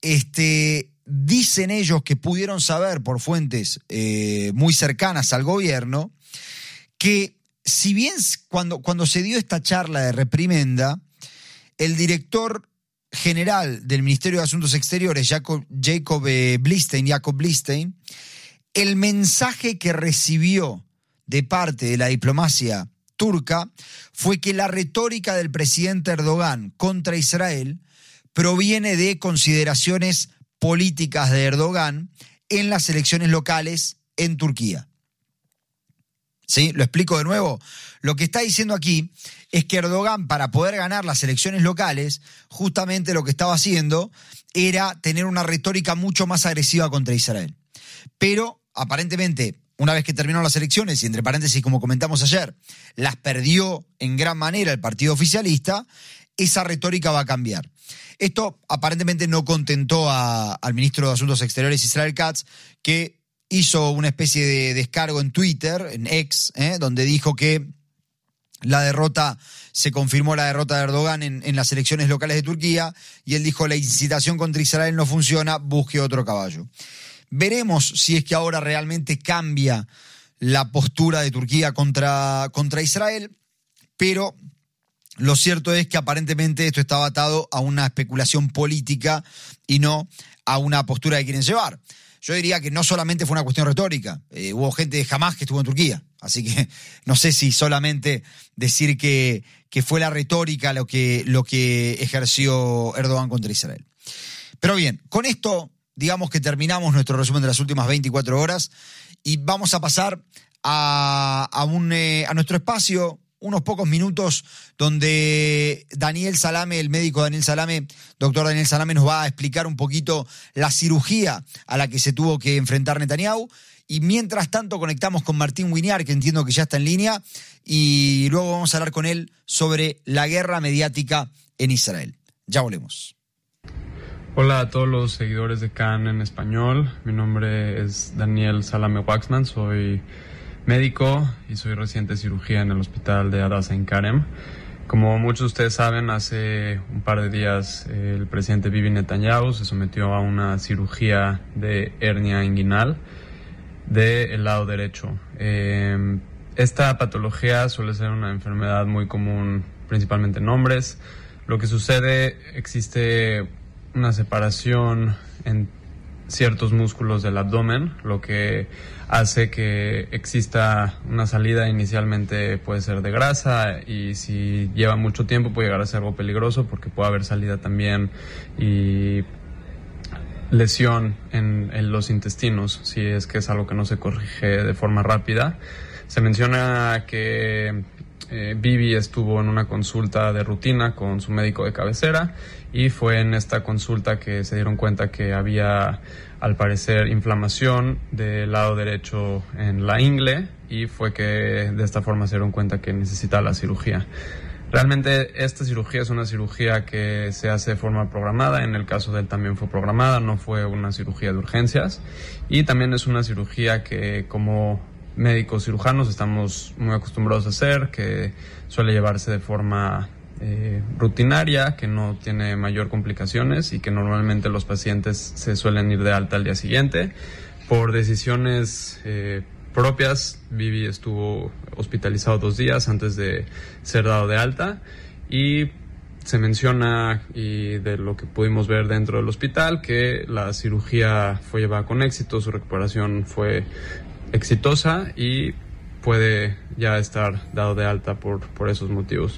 dicen ellos que pudieron saber por fuentes muy cercanas al gobierno que si bien cuando se dio esta charla de reprimenda, el director general del Ministerio de Asuntos Exteriores, Jacob Blistein, el mensaje que recibió de parte de la diplomacia turca fue que la retórica del presidente Erdogan contra Israel proviene de consideraciones políticas de Erdogan en las elecciones locales en Turquía. ¿Sí? Lo explico de nuevo. Lo que está diciendo aquí es que Erdogan, para poder ganar las elecciones locales, justamente lo que estaba haciendo era tener una retórica mucho más agresiva contra Israel. Pero, aparentemente, una vez que terminaron las elecciones, y entre paréntesis, como comentamos ayer, las perdió en gran manera el partido oficialista, esa retórica va a cambiar. Esto aparentemente no contentó al ministro de Asuntos Exteriores, Israel Katz, que hizo una especie de descargo en Twitter, en X, donde dijo que se confirmó la derrota de Erdogan en las elecciones locales de Turquía, y él dijo: la incitación contra Israel no funciona, busque otro caballo. Veremos si es que ahora realmente cambia la postura de Turquía contra Israel, pero lo cierto es que aparentemente esto estaba atado a una especulación política y no a una postura que quieren llevar. Yo diría que no solamente fue una cuestión retórica, hubo gente de Hamás que estuvo en Turquía, así que no sé si solamente decir que fue la retórica lo que ejerció Erdogan contra Israel. Pero bien, con esto digamos que terminamos nuestro resumen de las últimas 24 horas y vamos a pasar a nuestro espacio, unos pocos minutos, donde Daniel Salame, el médico Daniel Salame, doctor Daniel Salame, nos va a explicar un poquito la cirugía a la que se tuvo que enfrentar Netanyahu. Y mientras tanto conectamos con Martín Winiar, que entiendo que ya está en línea, y luego vamos a hablar con él sobre la guerra mediática en Israel. Ya volvemos. Hola a todos los seguidores de CAN en español. Mi nombre es Daniel Salame Waxman, soy médico y soy residente de cirugía en el hospital de Hadassah Ein Kerem. Como muchos de ustedes saben, hace un par de días el presidente Bibi Netanyahu se sometió a una cirugía de hernia inguinal del lado derecho. Esta patología suele ser una enfermedad muy común, principalmente en hombres. Lo que sucede, existe una separación en ciertos músculos del abdomen, lo que hace que exista una salida. Inicialmente puede ser de grasa, y si lleva mucho tiempo puede llegar a ser algo peligroso, porque puede haber salida también y lesión en los intestinos, si es que es algo que no se corrige de forma rápida. Se menciona que Bibi estuvo en una consulta de rutina con su médico de cabecera, y fue en esta consulta que se dieron cuenta que había, al parecer, inflamación del lado derecho en la ingle, y fue que de esta forma se dieron cuenta que necesitaba la cirugía. Realmente esta cirugía es una cirugía que se hace de forma programada. En el caso de él también fue programada, no fue una cirugía de urgencias, y también es una cirugía que, como médicos cirujanos, estamos muy acostumbrados a hacer, que suele llevarse de forma rutinaria, que no tiene mayor complicaciones, y que normalmente los pacientes se suelen ir de alta al día siguiente. Por decisiones propias, Bibi estuvo hospitalizado 2 días antes de ser dado de alta, y se menciona, y de lo que pudimos ver dentro del hospital, que la cirugía fue llevada con éxito, su recuperación fue exitosa y puede ya estar dado de alta por esos motivos.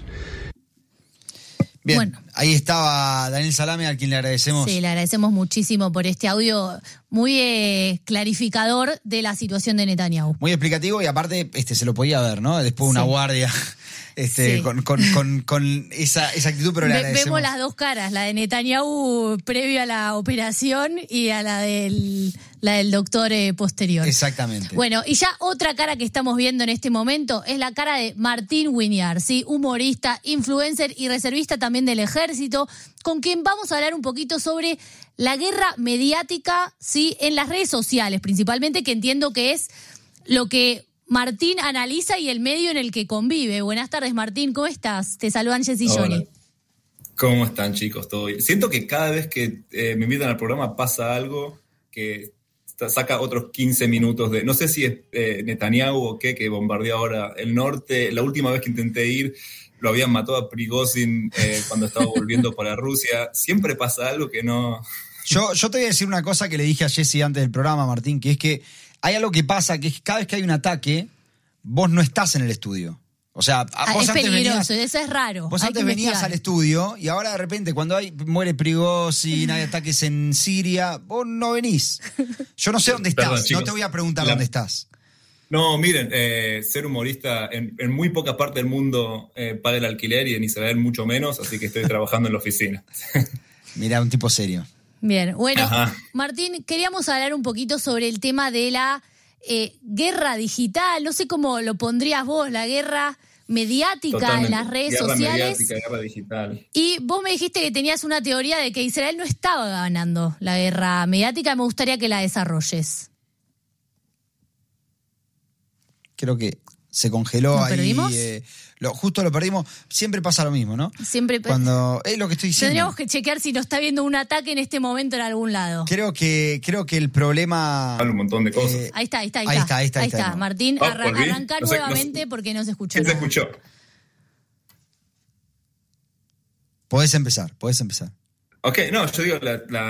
Bien, bueno, ahí estaba Daniel Salame, a quien le agradecemos. Sí, le agradecemos muchísimo por este audio muy clarificador de la situación de Netanyahu. Muy explicativo, y aparte se lo podía ver, ¿no? Después una guardia Sí. con esa actitud, pero le agradecemos. Vemos las dos caras, la de Netanyahu previo a la operación y a la del doctor posterior. Exactamente. Bueno, y ya otra cara que estamos viendo en este momento es la cara de Martín Winiar, ¿sí? Humorista, influencer y reservista también del ejército, con quien vamos a hablar un poquito sobre la guerra mediática, ¿sí? En las redes sociales, principalmente, que entiendo que es lo que Martín analiza y el medio en el que convive. Buenas tardes, Martín, ¿cómo estás? Te saludan Jessy y Johnny. ¿Cómo están, chicos? ¿Todo bien? Siento que cada vez que me invitan al programa pasa algo que saca otros 15 minutos de... No sé si es Netanyahu o qué, que bombardeó ahora el norte. La última vez que intenté ir, lo habían matado a Prigozhin cuando estaba volviendo para Rusia. Siempre pasa algo que no... Yo te voy a decir una cosa que le dije a Jessy antes del programa, Martín, que es que hay algo que pasa, que es que cada vez que hay un ataque, vos no estás en el estudio. O sea, vos es antes peligroso, eso es raro. Vos hay antes que venías investigar. al estudio y ahora de repente cuando muere Prigozhin, hay ataques en Siria, vos no venís. Yo no sé dónde estás, Perdón, chicos. no te voy a preguntar dónde estás. No, miren, ser humorista en muy pocas partes del mundo paga el alquiler y en Israel mucho menos, así que estoy trabajando en la oficina. Mirá, un tipo serio. Bien, bueno, Ajá. Martín, queríamos hablar un poquito sobre el tema de la guerra digital, no sé cómo lo pondrías vos, la guerra mediática Totalmente. en las redes Guerra sociales. mediática, guerra digital. Y vos me dijiste que tenías una teoría de que Israel no estaba ganando la guerra mediática, me gustaría que la desarrolles. Creo que se congeló ¿Lo ahí. perdimos? Justo lo perdimos. Siempre pasa lo mismo, ¿no? Siempre Cuando es lo que estoy diciendo. tendríamos que chequear si nos está viendo un ataque en este momento en algún lado. Creo que el problema. Habla un montón de cosas. Ahí está. Ahí está. Martín, Volví. arrancá No sé, nuevamente porque no se escuchó ¿Qué se nada. escuchó? Podés empezar. Ok, no, yo digo,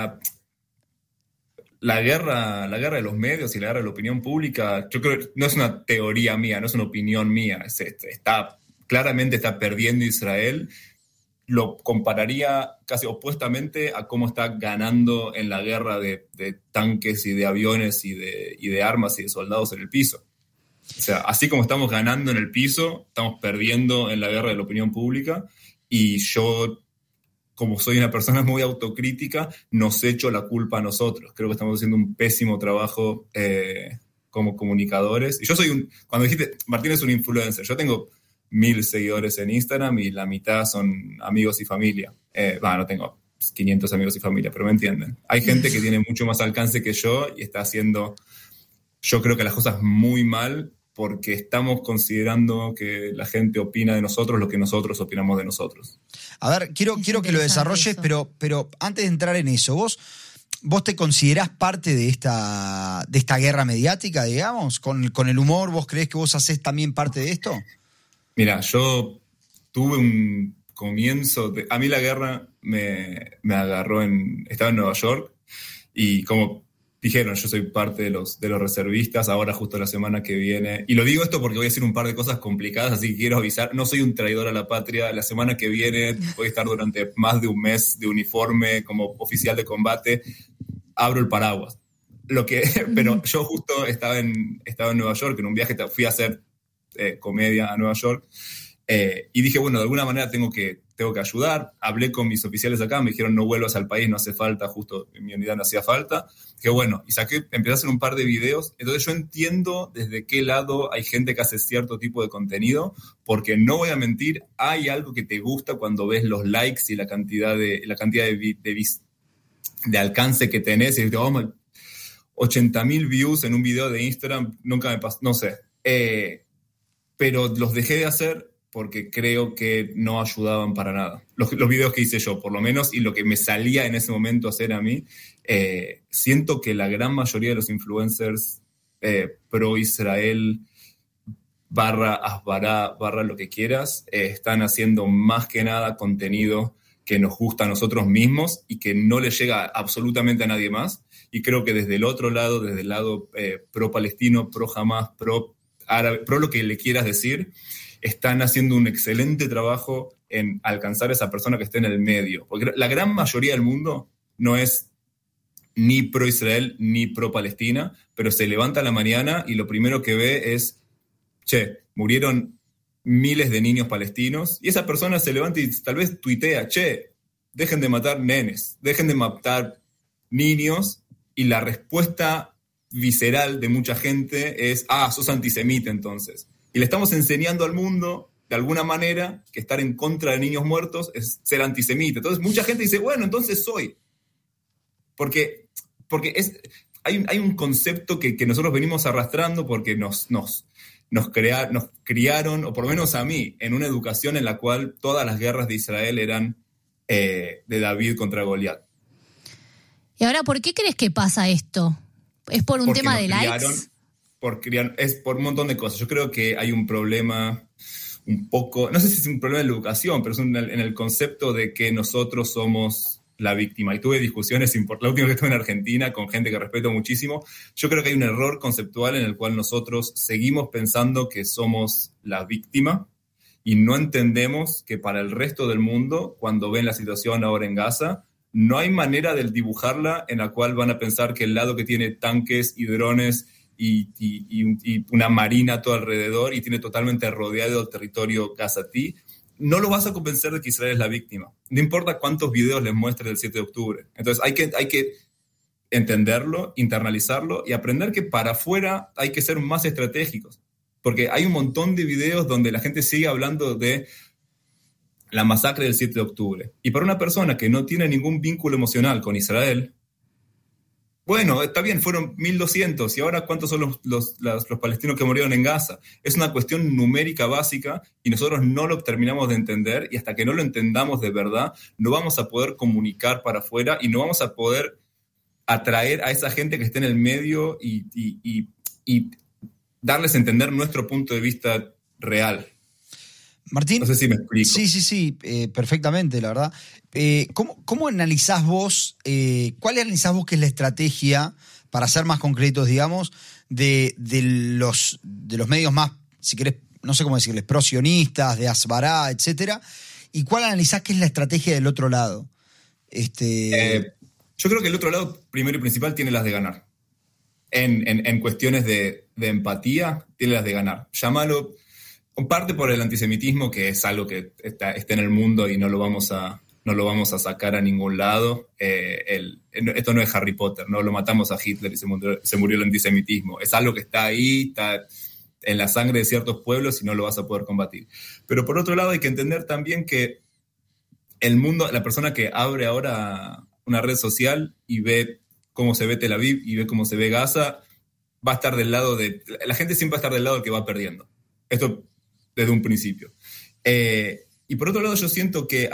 la guerra de los medios y la guerra de la opinión pública, yo creo que no es una teoría mía, no es una opinión mía. Claramente está perdiendo Israel. Lo compararía casi opuestamente a cómo está ganando en la guerra de tanques y de aviones y de armas y de soldados en el piso. O sea, así como estamos ganando en el piso, estamos perdiendo en la guerra de la opinión pública. Y yo, como soy una persona muy autocrítica, nos echo la culpa a nosotros. Creo que estamos haciendo un pésimo trabajo como comunicadores. Y yo cuando dijiste, Martín es un influencer, yo tengo 1.000 seguidores en Instagram y la mitad son amigos y familia. No tengo 500 amigos y familia, pero me entienden. Hay gente que tiene mucho más alcance que yo y está haciendo, yo creo que las cosas muy mal, porque estamos considerando que la gente opina de nosotros lo que nosotros opinamos de nosotros. A ver, quiero que lo desarrolles, pero antes de entrar en eso, ¿vos te considerás parte de esta guerra mediática, digamos? ¿Con el humor vos creés que vos hacés también parte de esto? Mira, yo tuve un comienzo, a mí la guerra me agarró estaba en Nueva York y como dijeron, yo soy parte de los reservistas, ahora justo la semana que viene, y lo digo esto porque voy a decir un par de cosas complicadas, así que quiero avisar, no soy un traidor a la patria, la semana que viene voy a estar durante más de un mes de uniforme como oficial de combate, abro el paraguas. Pero yo justo estaba en Nueva York, en un viaje, fui a hacer comedia a Nueva York, y dije, bueno, de alguna manera tengo que ayudar. Hablé con mis oficiales acá, me dijeron no vuelvas al país, no hace falta, justo en mi unidad no hacía falta. Dije, bueno, y empecé a hacer un par de videos. Entonces yo entiendo desde qué lado hay gente que hace cierto tipo de contenido, porque no voy a mentir, hay algo que te gusta cuando ves los likes y la cantidad de alcance que tenés, y dices, 80.000 views en un video de Instagram, nunca me pasó, no sé. Pero los dejé de hacer porque creo que no ayudaban para nada. Los videos que hice yo, por lo menos, y lo que me salía en ese momento hacer a mí, siento que la gran mayoría de los influencers pro-Israel, /Asbará, lo que quieras, están haciendo más que nada contenido que nos gusta a nosotros mismos y que no le llega absolutamente a nadie más. Y creo que desde el otro lado, desde el lado pro-palestino, pro-Hamás, pro-árabe, pro lo que le quieras decir, están haciendo un excelente trabajo en alcanzar a esa persona que esté en el medio. Porque la gran mayoría del mundo no es ni pro-Israel ni pro-Palestina, pero se levanta a la mañana y lo primero que ve es, murieron miles de niños palestinos, y esa persona se levanta y tal vez tuitea, dejen de matar nenes, dejen de matar niños, y la respuesta visceral de mucha gente es, sos antisemita entonces. Y le estamos enseñando al mundo, de alguna manera, que estar en contra de niños muertos es ser antisemita. Entonces mucha gente dice, bueno, entonces soy. Porque hay un concepto que nosotros venimos arrastrando porque nos criaron, o por lo menos a mí, en una educación en la cual todas las guerras de Israel eran de David contra Goliat. Y ahora, ¿por qué crees que pasa esto? ¿Es por un tema de likes? Es por un montón de cosas. Yo creo que hay un problema un poco, no sé si es un problema de la educación, pero es en el concepto de que nosotros somos la víctima. Y tuve discusiones importantes, la última que estuve en Argentina, con gente que respeto muchísimo. Yo creo que hay un error conceptual en el cual nosotros seguimos pensando que somos la víctima y no entendemos que para el resto del mundo, cuando ven la situación ahora en Gaza, no hay manera de dibujarla en la cual van a pensar que el lado que tiene tanques y drones y una marina a todo alrededor y tiene totalmente rodeado el territorio gazatí, no lo vas a convencer de que Israel es la víctima. No importa cuántos videos les muestres del 7 de octubre. Entonces hay que entenderlo, internalizarlo y aprender que para afuera hay que ser más estratégicos. Porque hay un montón de videos donde la gente sigue hablando de la masacre del 7 de octubre. Y para una persona que no tiene ningún vínculo emocional con Israel, bueno, está bien, fueron 1.200, ¿y ahora cuántos son los palestinos que murieron en Gaza? Es una cuestión numérica básica y nosotros no lo terminamos de entender, y hasta que no lo entendamos de verdad, no vamos a poder comunicar para afuera y no vamos a poder atraer a esa gente que esté en el medio y darles a entender nuestro punto de vista real. Martín, no sé si me explico. Sí, perfectamente, la verdad. ¿Cómo analizás vos, cuál analizás vos que es la estrategia, para ser más concretos, digamos, de los medios más, si querés, no sé cómo decirles, pro-sionistas, de Hasbará, etcétera, y cuál analizás que es la estrategia del otro lado? Yo creo que el otro lado, primero y principal, tiene las de ganar. En cuestiones de empatía, tiene las de ganar. Llámalo, parte por el antisemitismo, que es algo que está en el mundo y no lo vamos a sacar a ningún lado. Esto no es Harry Potter, no lo matamos a Hitler y se murió el antisemitismo. Es algo que está ahí, está en la sangre de ciertos pueblos y no lo vas a poder combatir. Pero por otro lado hay que entender también que el mundo, la persona que abre ahora una red social y ve cómo se ve Tel Aviv y ve cómo se ve Gaza, va a estar del lado de... La gente siempre va a estar del lado del que va perdiendo. Esto desde un principio. Y por otro lado, yo siento que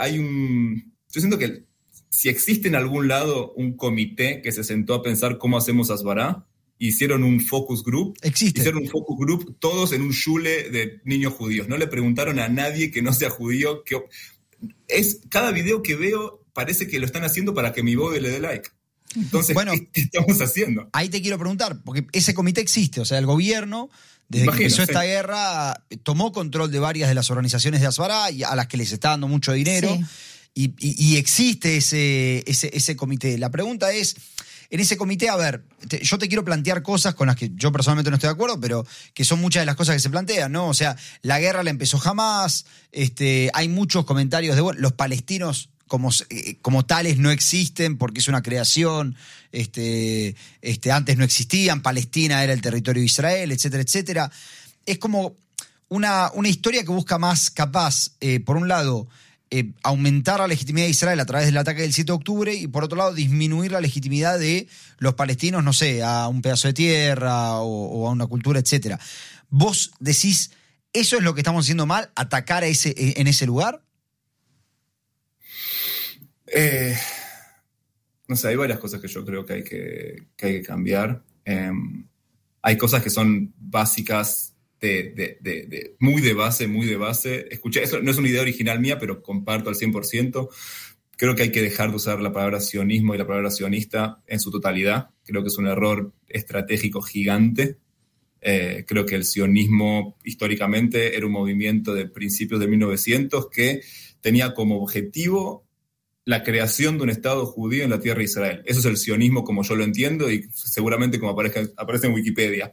si existe en algún lado un comité que se sentó a pensar cómo hacemos Hasbará, hicieron un focus group. Hicieron un focus group todos en un shule de niños judíos. No le preguntaron a nadie que no sea judío. Cada video que veo parece que lo están haciendo para que mi bobe le dé like. Entonces, bueno, ¿qué estamos haciendo? Ahí te quiero preguntar, porque ese comité existe, o sea, el gobierno, desde que empezó esta guerra, tomó control de varias de las organizaciones de Hasbará, a las que les está dando mucho dinero, y existe ese comité. La pregunta es, en ese comité, a ver, yo te quiero plantear cosas con las que yo personalmente no estoy de acuerdo, pero que son muchas de las cosas que se plantean, ¿no? O sea, la guerra la empezó Hamás, hay muchos comentarios de, bueno, los palestinos como tales no existen porque es una creación, antes no existían, Palestina era el territorio de Israel, etcétera, etcétera. Es como una historia que busca más capaz, por un lado, aumentar la legitimidad de Israel a través del ataque del 7 de octubre y por otro lado disminuir la legitimidad de los palestinos, no sé, a un pedazo de tierra o a una cultura, etcétera. ¿Vos decís, eso es lo que estamos haciendo mal, atacar en ese lugar? No sé, hay varias cosas que yo creo que hay que cambiar. Hay cosas que son básicas, muy de base. Escuché, eso no es una idea original mía, pero comparto al 100%. Creo que hay que dejar de usar la palabra sionismo y la palabra sionista en su totalidad. Creo que es un error estratégico gigante. Creo que el sionismo históricamente era un movimiento de principios de 1900 que tenía como objetivo la creación de un Estado judío en la tierra de Israel. Eso es el sionismo como yo lo entiendo y seguramente como aparece en Wikipedia.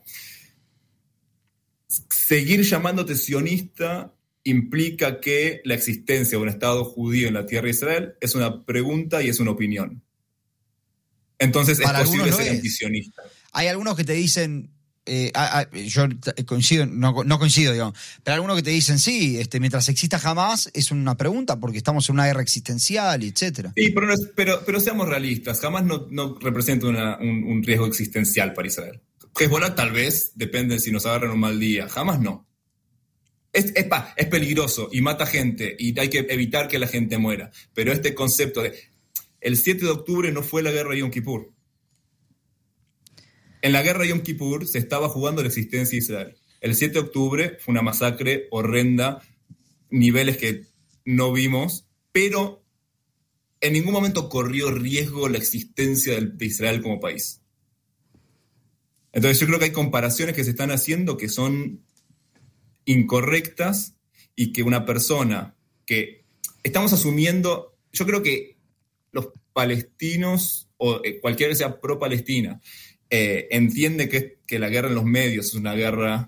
Seguir llamándote sionista implica que la existencia de un Estado judío en la tierra de Israel es una pregunta y es una opinión. Entonces es posible ser antisionista. Hay algunos que te dicen... yo coincido, no coincido, digamos, pero algunos que te dicen sí, mientras exista Hamás es una pregunta porque estamos en una guerra existencial, etcétera. Sí, pero seamos realistas, Hamás no representa un riesgo existencial para Israel. Hezbollah tal vez, depende si nos agarran un mal día. Hamás no. Es peligroso y mata gente y hay que evitar que la gente muera, pero este concepto de el 7 de octubre no fue la guerra de Yom Kippur. En la guerra de Yom Kippur se estaba jugando la existencia de Israel. El 7 de octubre fue una masacre horrenda, niveles que no vimos, pero en ningún momento corrió riesgo la existencia de Israel como país. Entonces yo creo que hay comparaciones que se están haciendo que son incorrectas y que una persona que estamos asumiendo, yo creo que los palestinos o cualquiera que sea pro-Palestina entiende que la guerra en los medios es una guerra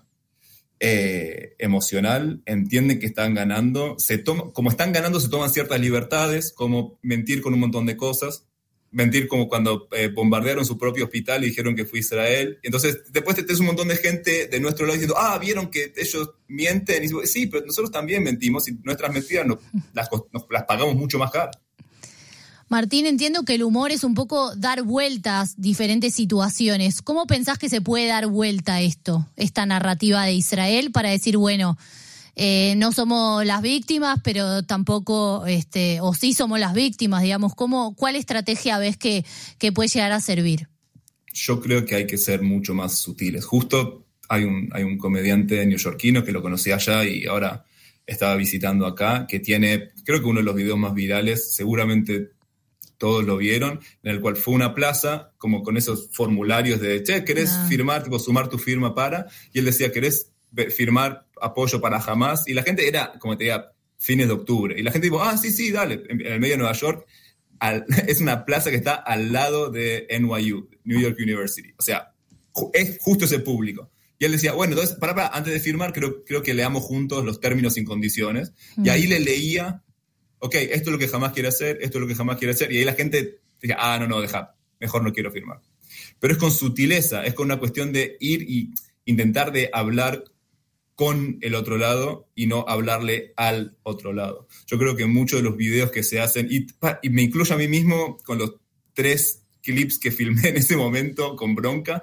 emocional, entienden que están ganando, como están ganando se toman ciertas libertades, como mentir con un montón de cosas, mentir como cuando bombardearon su propio hospital y dijeron que fue Israel. Entonces después tenés un montón de gente de nuestro lado diciendo, vieron que ellos mienten, y digo, sí, pero nosotros también mentimos y nuestras mentiras nos las pagamos mucho más caro. Martín, entiendo que el humor es un poco dar vueltas diferentes situaciones. ¿Cómo pensás que se puede dar vuelta esta narrativa de Israel para decir, bueno, no somos las víctimas, pero tampoco, o sí somos las víctimas, digamos? ¿Cuál estrategia ves que puede llegar a servir? Yo creo que hay que ser mucho más sutiles. Justo hay un comediante neoyorquino que lo conocí allá y ahora estaba visitando acá, que tiene, creo que uno de los videos más virales, seguramente todos lo vieron, en el cual fue una plaza, como con esos formularios de, ¿querés firmar, tipo, sumar tu firma para? Y él decía, ¿querés firmar apoyo para Hamas? Y la gente era, como te diga, fines de octubre. Y la gente dijo, sí, dale. En el medio de Nueva York, es una plaza que está al lado de NYU, New York University. O sea, es justo ese público. Y él decía, bueno, entonces, antes de firmar, creo que leamos juntos los términos y condiciones. Y ahí le leía, ok, esto es lo que jamás quiere hacer, esto es lo que jamás quiere hacer, y ahí la gente dice, no, deja, mejor no quiero firmar. Pero es con sutileza, es con una cuestión de ir y intentar de hablar con el otro lado y no hablarle al otro lado. Yo creo que muchos de los videos que se hacen, y me incluyo a mí mismo con los 3 clips que filmé en ese momento con bronca,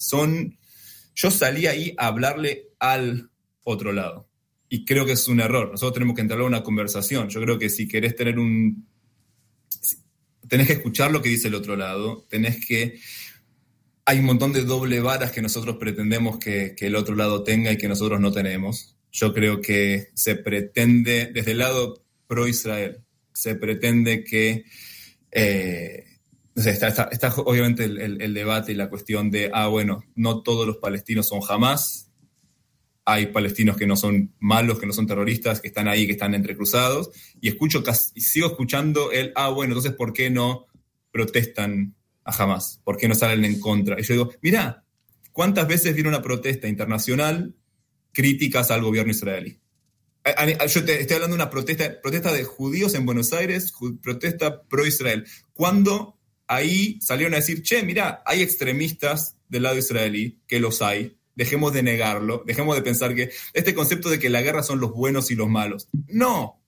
yo salí ahí a hablarle al otro lado. Y creo que es un error. Nosotros tenemos que entablar una conversación. Yo creo que si querés tenés que escuchar lo que dice el otro lado, hay un montón de doble varas que nosotros pretendemos que el otro lado tenga y que nosotros no tenemos. Yo creo que se pretende, desde el lado pro-Israel, se pretende que, está obviamente el debate y la cuestión de, bueno, no todos los palestinos son Hamas. Hay palestinos que no son malos, que no son terroristas, que están ahí, que están entrecruzados. Y sigo escuchando bueno, entonces, ¿por qué no protestan a Hamas? ¿Por qué no salen en contra? Y yo digo, mira, ¿cuántas veces viene una protesta internacional críticas al gobierno israelí? Yo te estoy hablando de una protesta de judíos en Buenos Aires, protesta pro-Israel. Cuando ahí salieron a decir, mira, hay extremistas del lado israelí, que los hay, dejemos de negarlo, dejemos de pensar que este concepto de que la guerra son los buenos y los malos. No.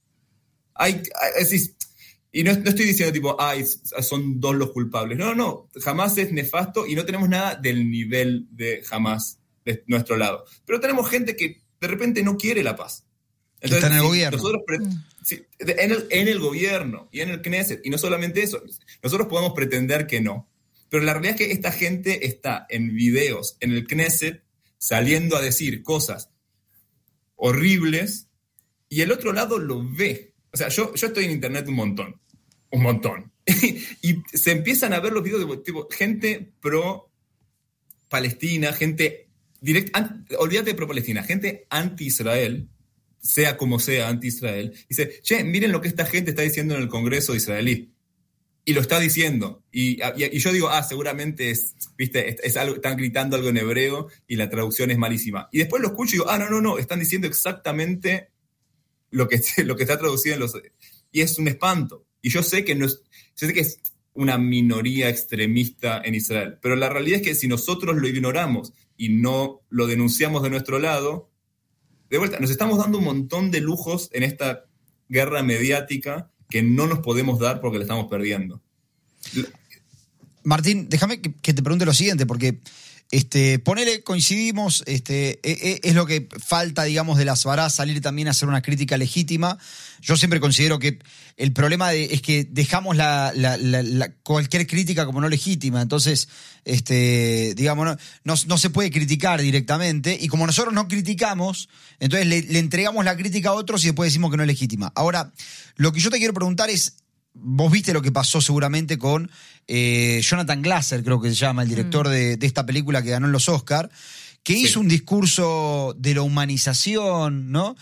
Y no estoy diciendo tipo, son 2 los culpables. No, Hamas es nefasto y no tenemos nada del nivel de Hamas de nuestro lado. Pero tenemos gente que de repente no quiere la paz. Entonces, está en el gobierno. Nosotros en el gobierno y en el Knesset, y no solamente eso, nosotros podemos pretender que no. Pero la realidad es que esta gente está en videos en el Knesset saliendo a decir cosas horribles y el otro lado lo ve. O sea, yo estoy en internet un montón. Y se empiezan a ver los videos de tipo, gente pro-Palestina, gente olvídate de pro-Palestina, gente anti-Israel, sea como sea anti-Israel, dice, miren lo que esta gente está diciendo en el Congreso israelí. Y lo está diciendo. Y yo digo, seguramente es algo, están gritando algo en hebreo y la traducción es malísima. Y después lo escucho y digo, no, están diciendo exactamente lo que está traducido en los... Y es un espanto. Y yo sé que es una minoría extremista en Israel. Pero la realidad es que si nosotros lo ignoramos y no lo denunciamos de nuestro lado, de vuelta, nos estamos dando un montón de lujos en esta guerra mediática que no nos podemos dar porque la estamos perdiendo. Martín, déjame que te pregunte lo siguiente, porque ponele, coincidimos, es lo que falta, digamos, de las Svará, salir también a hacer una crítica legítima. Yo siempre considero que el problema es que dejamos cualquier crítica como no legítima, entonces, digamos, no se puede criticar directamente, y como nosotros no criticamos, entonces le entregamos la crítica a otros y después decimos que no es legítima. Ahora, lo que yo te quiero preguntar es, vos viste lo que pasó seguramente con Jonathan Glasser, creo que se llama, el director de esta película que ganó en los Oscar, que hizo un discurso de la humanización, ¿no?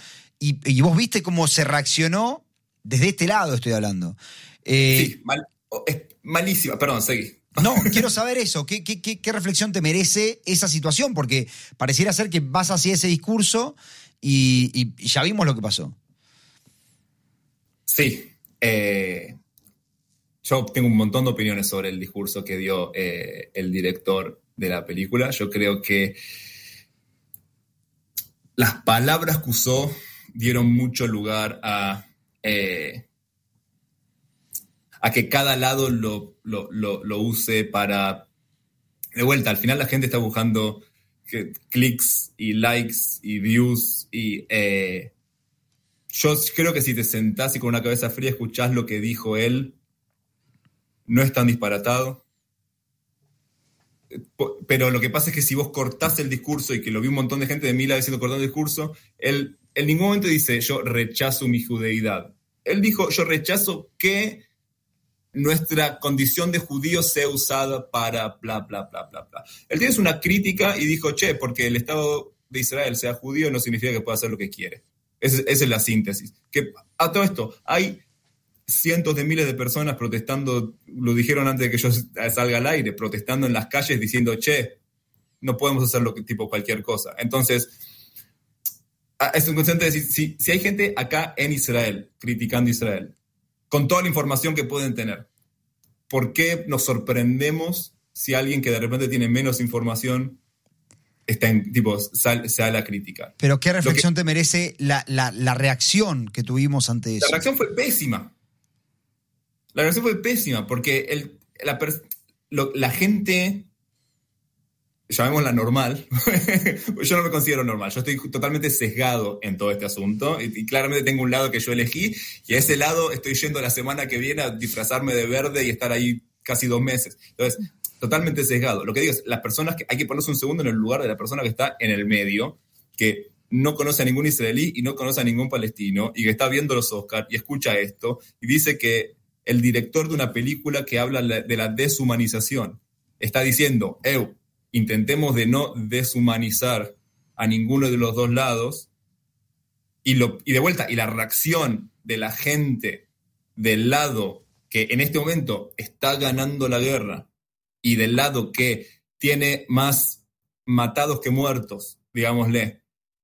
y vos viste cómo se reaccionó desde este lado, estoy hablando. Sí, es malísima. Perdón, seguí. No, quiero saber eso. ¿Qué reflexión te merece esa situación? Porque pareciera ser que vas hacia ese discurso y ya vimos lo que pasó. Sí. Yo tengo un montón de opiniones sobre el discurso que dio el director de la película. Yo creo que las palabras que usó dieron mucho lugar a que cada lado lo use para... De vuelta, al final la gente está buscando clics y likes y views y... yo creo que si te sentás y con una cabeza fría escuchás lo que dijo él, no es tan disparatado. Pero lo que pasa es que si vos cortás el discurso, y que lo vi un montón de gente de Mila diciendo cortando el discurso, él en ningún momento dice yo rechazo mi judeidad. Él dijo yo rechazo que nuestra condición de judío sea usada para bla, bla, bla, bla, bla. Él tiene una crítica y dijo, porque el Estado de Israel sea judío no significa que pueda hacer lo que quiere. Esa es la síntesis. Que a todo esto, hay cientos de miles de personas protestando, lo dijeron antes de que yo salga al aire, protestando en las calles diciendo, no podemos hacer tipo cualquier cosa. Entonces, es un concepto de decir, si hay gente acá en Israel, criticando a Israel, con toda la información que pueden tener, ¿por qué nos sorprendemos si alguien que de repente tiene menos información sale a criticar? Pero ¿qué reflexión te merece la reacción que tuvimos ante eso? La reacción fue pésima. La reacción fue pésima porque la gente, llamémosla normal, yo no me considero normal, yo estoy totalmente sesgado en todo este asunto y claramente tengo un lado que yo elegí y a ese lado estoy yendo la semana que viene a disfrazarme de verde y estar ahí casi 2 meses. Entonces, totalmente sesgado. Lo que digo es, las personas que hay que ponerse un segundo en el lugar de la persona que está en el medio, que no conoce a ningún israelí y no conoce a ningún palestino y que está viendo los Oscars y escucha esto y dice que el director de una película que habla de la deshumanización está diciendo, intentemos de no deshumanizar a ninguno de los dos lados, y de vuelta, y la reacción de la gente del lado que en este momento está ganando la guerra y del lado que tiene más matados que muertos, digámosle,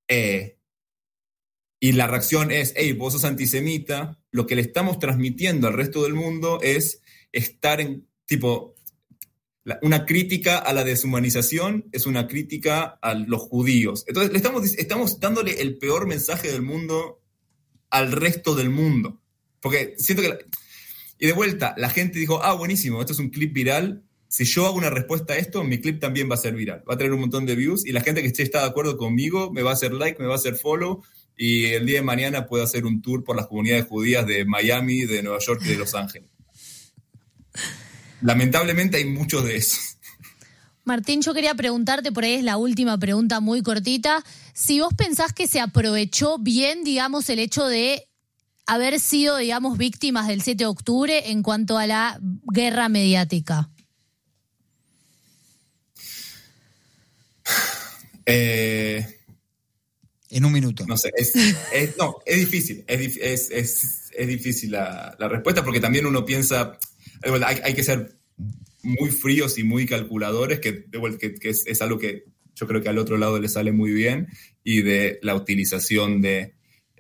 y la reacción es, vos sos antisemita, lo que le estamos transmitiendo al resto del mundo es estar en, una crítica a la deshumanización es una crítica a los judíos. Entonces estamos dándole el peor mensaje del mundo al resto del mundo. Porque siento que... Y de vuelta, la gente dijo, buenísimo, esto es un clip viral. Si yo hago una respuesta a esto, mi clip también va a ser viral. Va a tener un montón de views y la gente que está de acuerdo conmigo me va a hacer like, me va a hacer follow y el día de mañana puedo hacer un tour por las comunidades judías de Miami, de Nueva York y de Los Ángeles. Lamentablemente hay muchos de esos. Martín, yo quería preguntarte, por ahí es la última pregunta muy cortita, si vos pensás que se aprovechó bien, digamos, el hecho de haber sido, digamos, víctimas del 7 de octubre en cuanto a la guerra mediática. En un minuto. No sé, es difícil. Es difícil la respuesta porque también uno piensa, hay que ser muy fríos y muy calculadores, que es algo que yo creo que al otro lado le sale muy bien, y de la utilización de...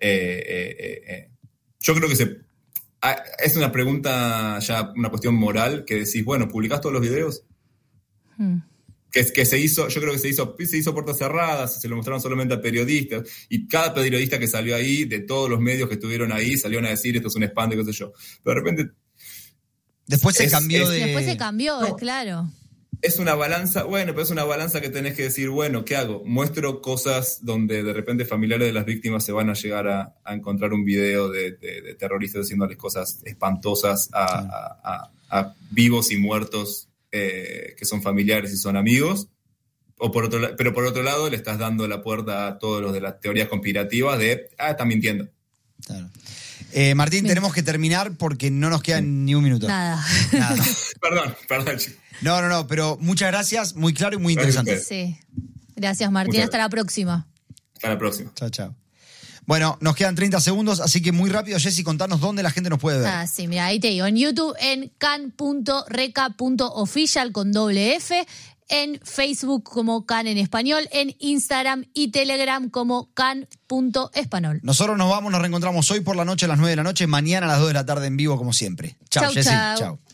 yo creo que es una pregunta ya, una cuestión moral, que decís, bueno, ¿publicás todos los videos? Que se hizo, yo creo que se hizo puertas cerradas, se lo mostraron solamente a periodistas, y cada periodista que salió ahí, de todos los medios que estuvieron ahí, salieron a decir esto es un espanto, qué sé yo. Pero de repente... Después se cambió, claro. Es una balanza, pero es una balanza que tenés que decir, bueno, ¿qué hago? Muestro cosas donde de repente familiares de las víctimas se van a llegar a encontrar un video de terroristas haciéndoles cosas espantosas a vivos y muertos que son familiares y son amigos, pero por otro lado le estás dando la puerta a todos los de las teorías conspirativas de, están mintiendo. Claro. Martín, tenemos que terminar porque no nos queda ni un minuto. Nada. Perdón, chicos. No, pero muchas gracias, muy claro y muy interesante. Sí. Gracias, Martín. Hasta la próxima. Hasta la próxima. Chao. Bueno, nos quedan 30 segundos, así que muy rápido, Jessy, contanos dónde la gente nos puede ver. Sí, mira, ahí te digo. En YouTube, en can.reca.official con doble F. En Facebook como Can en español. En Instagram y Telegram como can.español. Nosotros nos vamos, nos reencontramos hoy por la noche a las 9 de la noche, mañana a las 2 de la tarde en vivo como siempre. Chao, Jessy. Chao.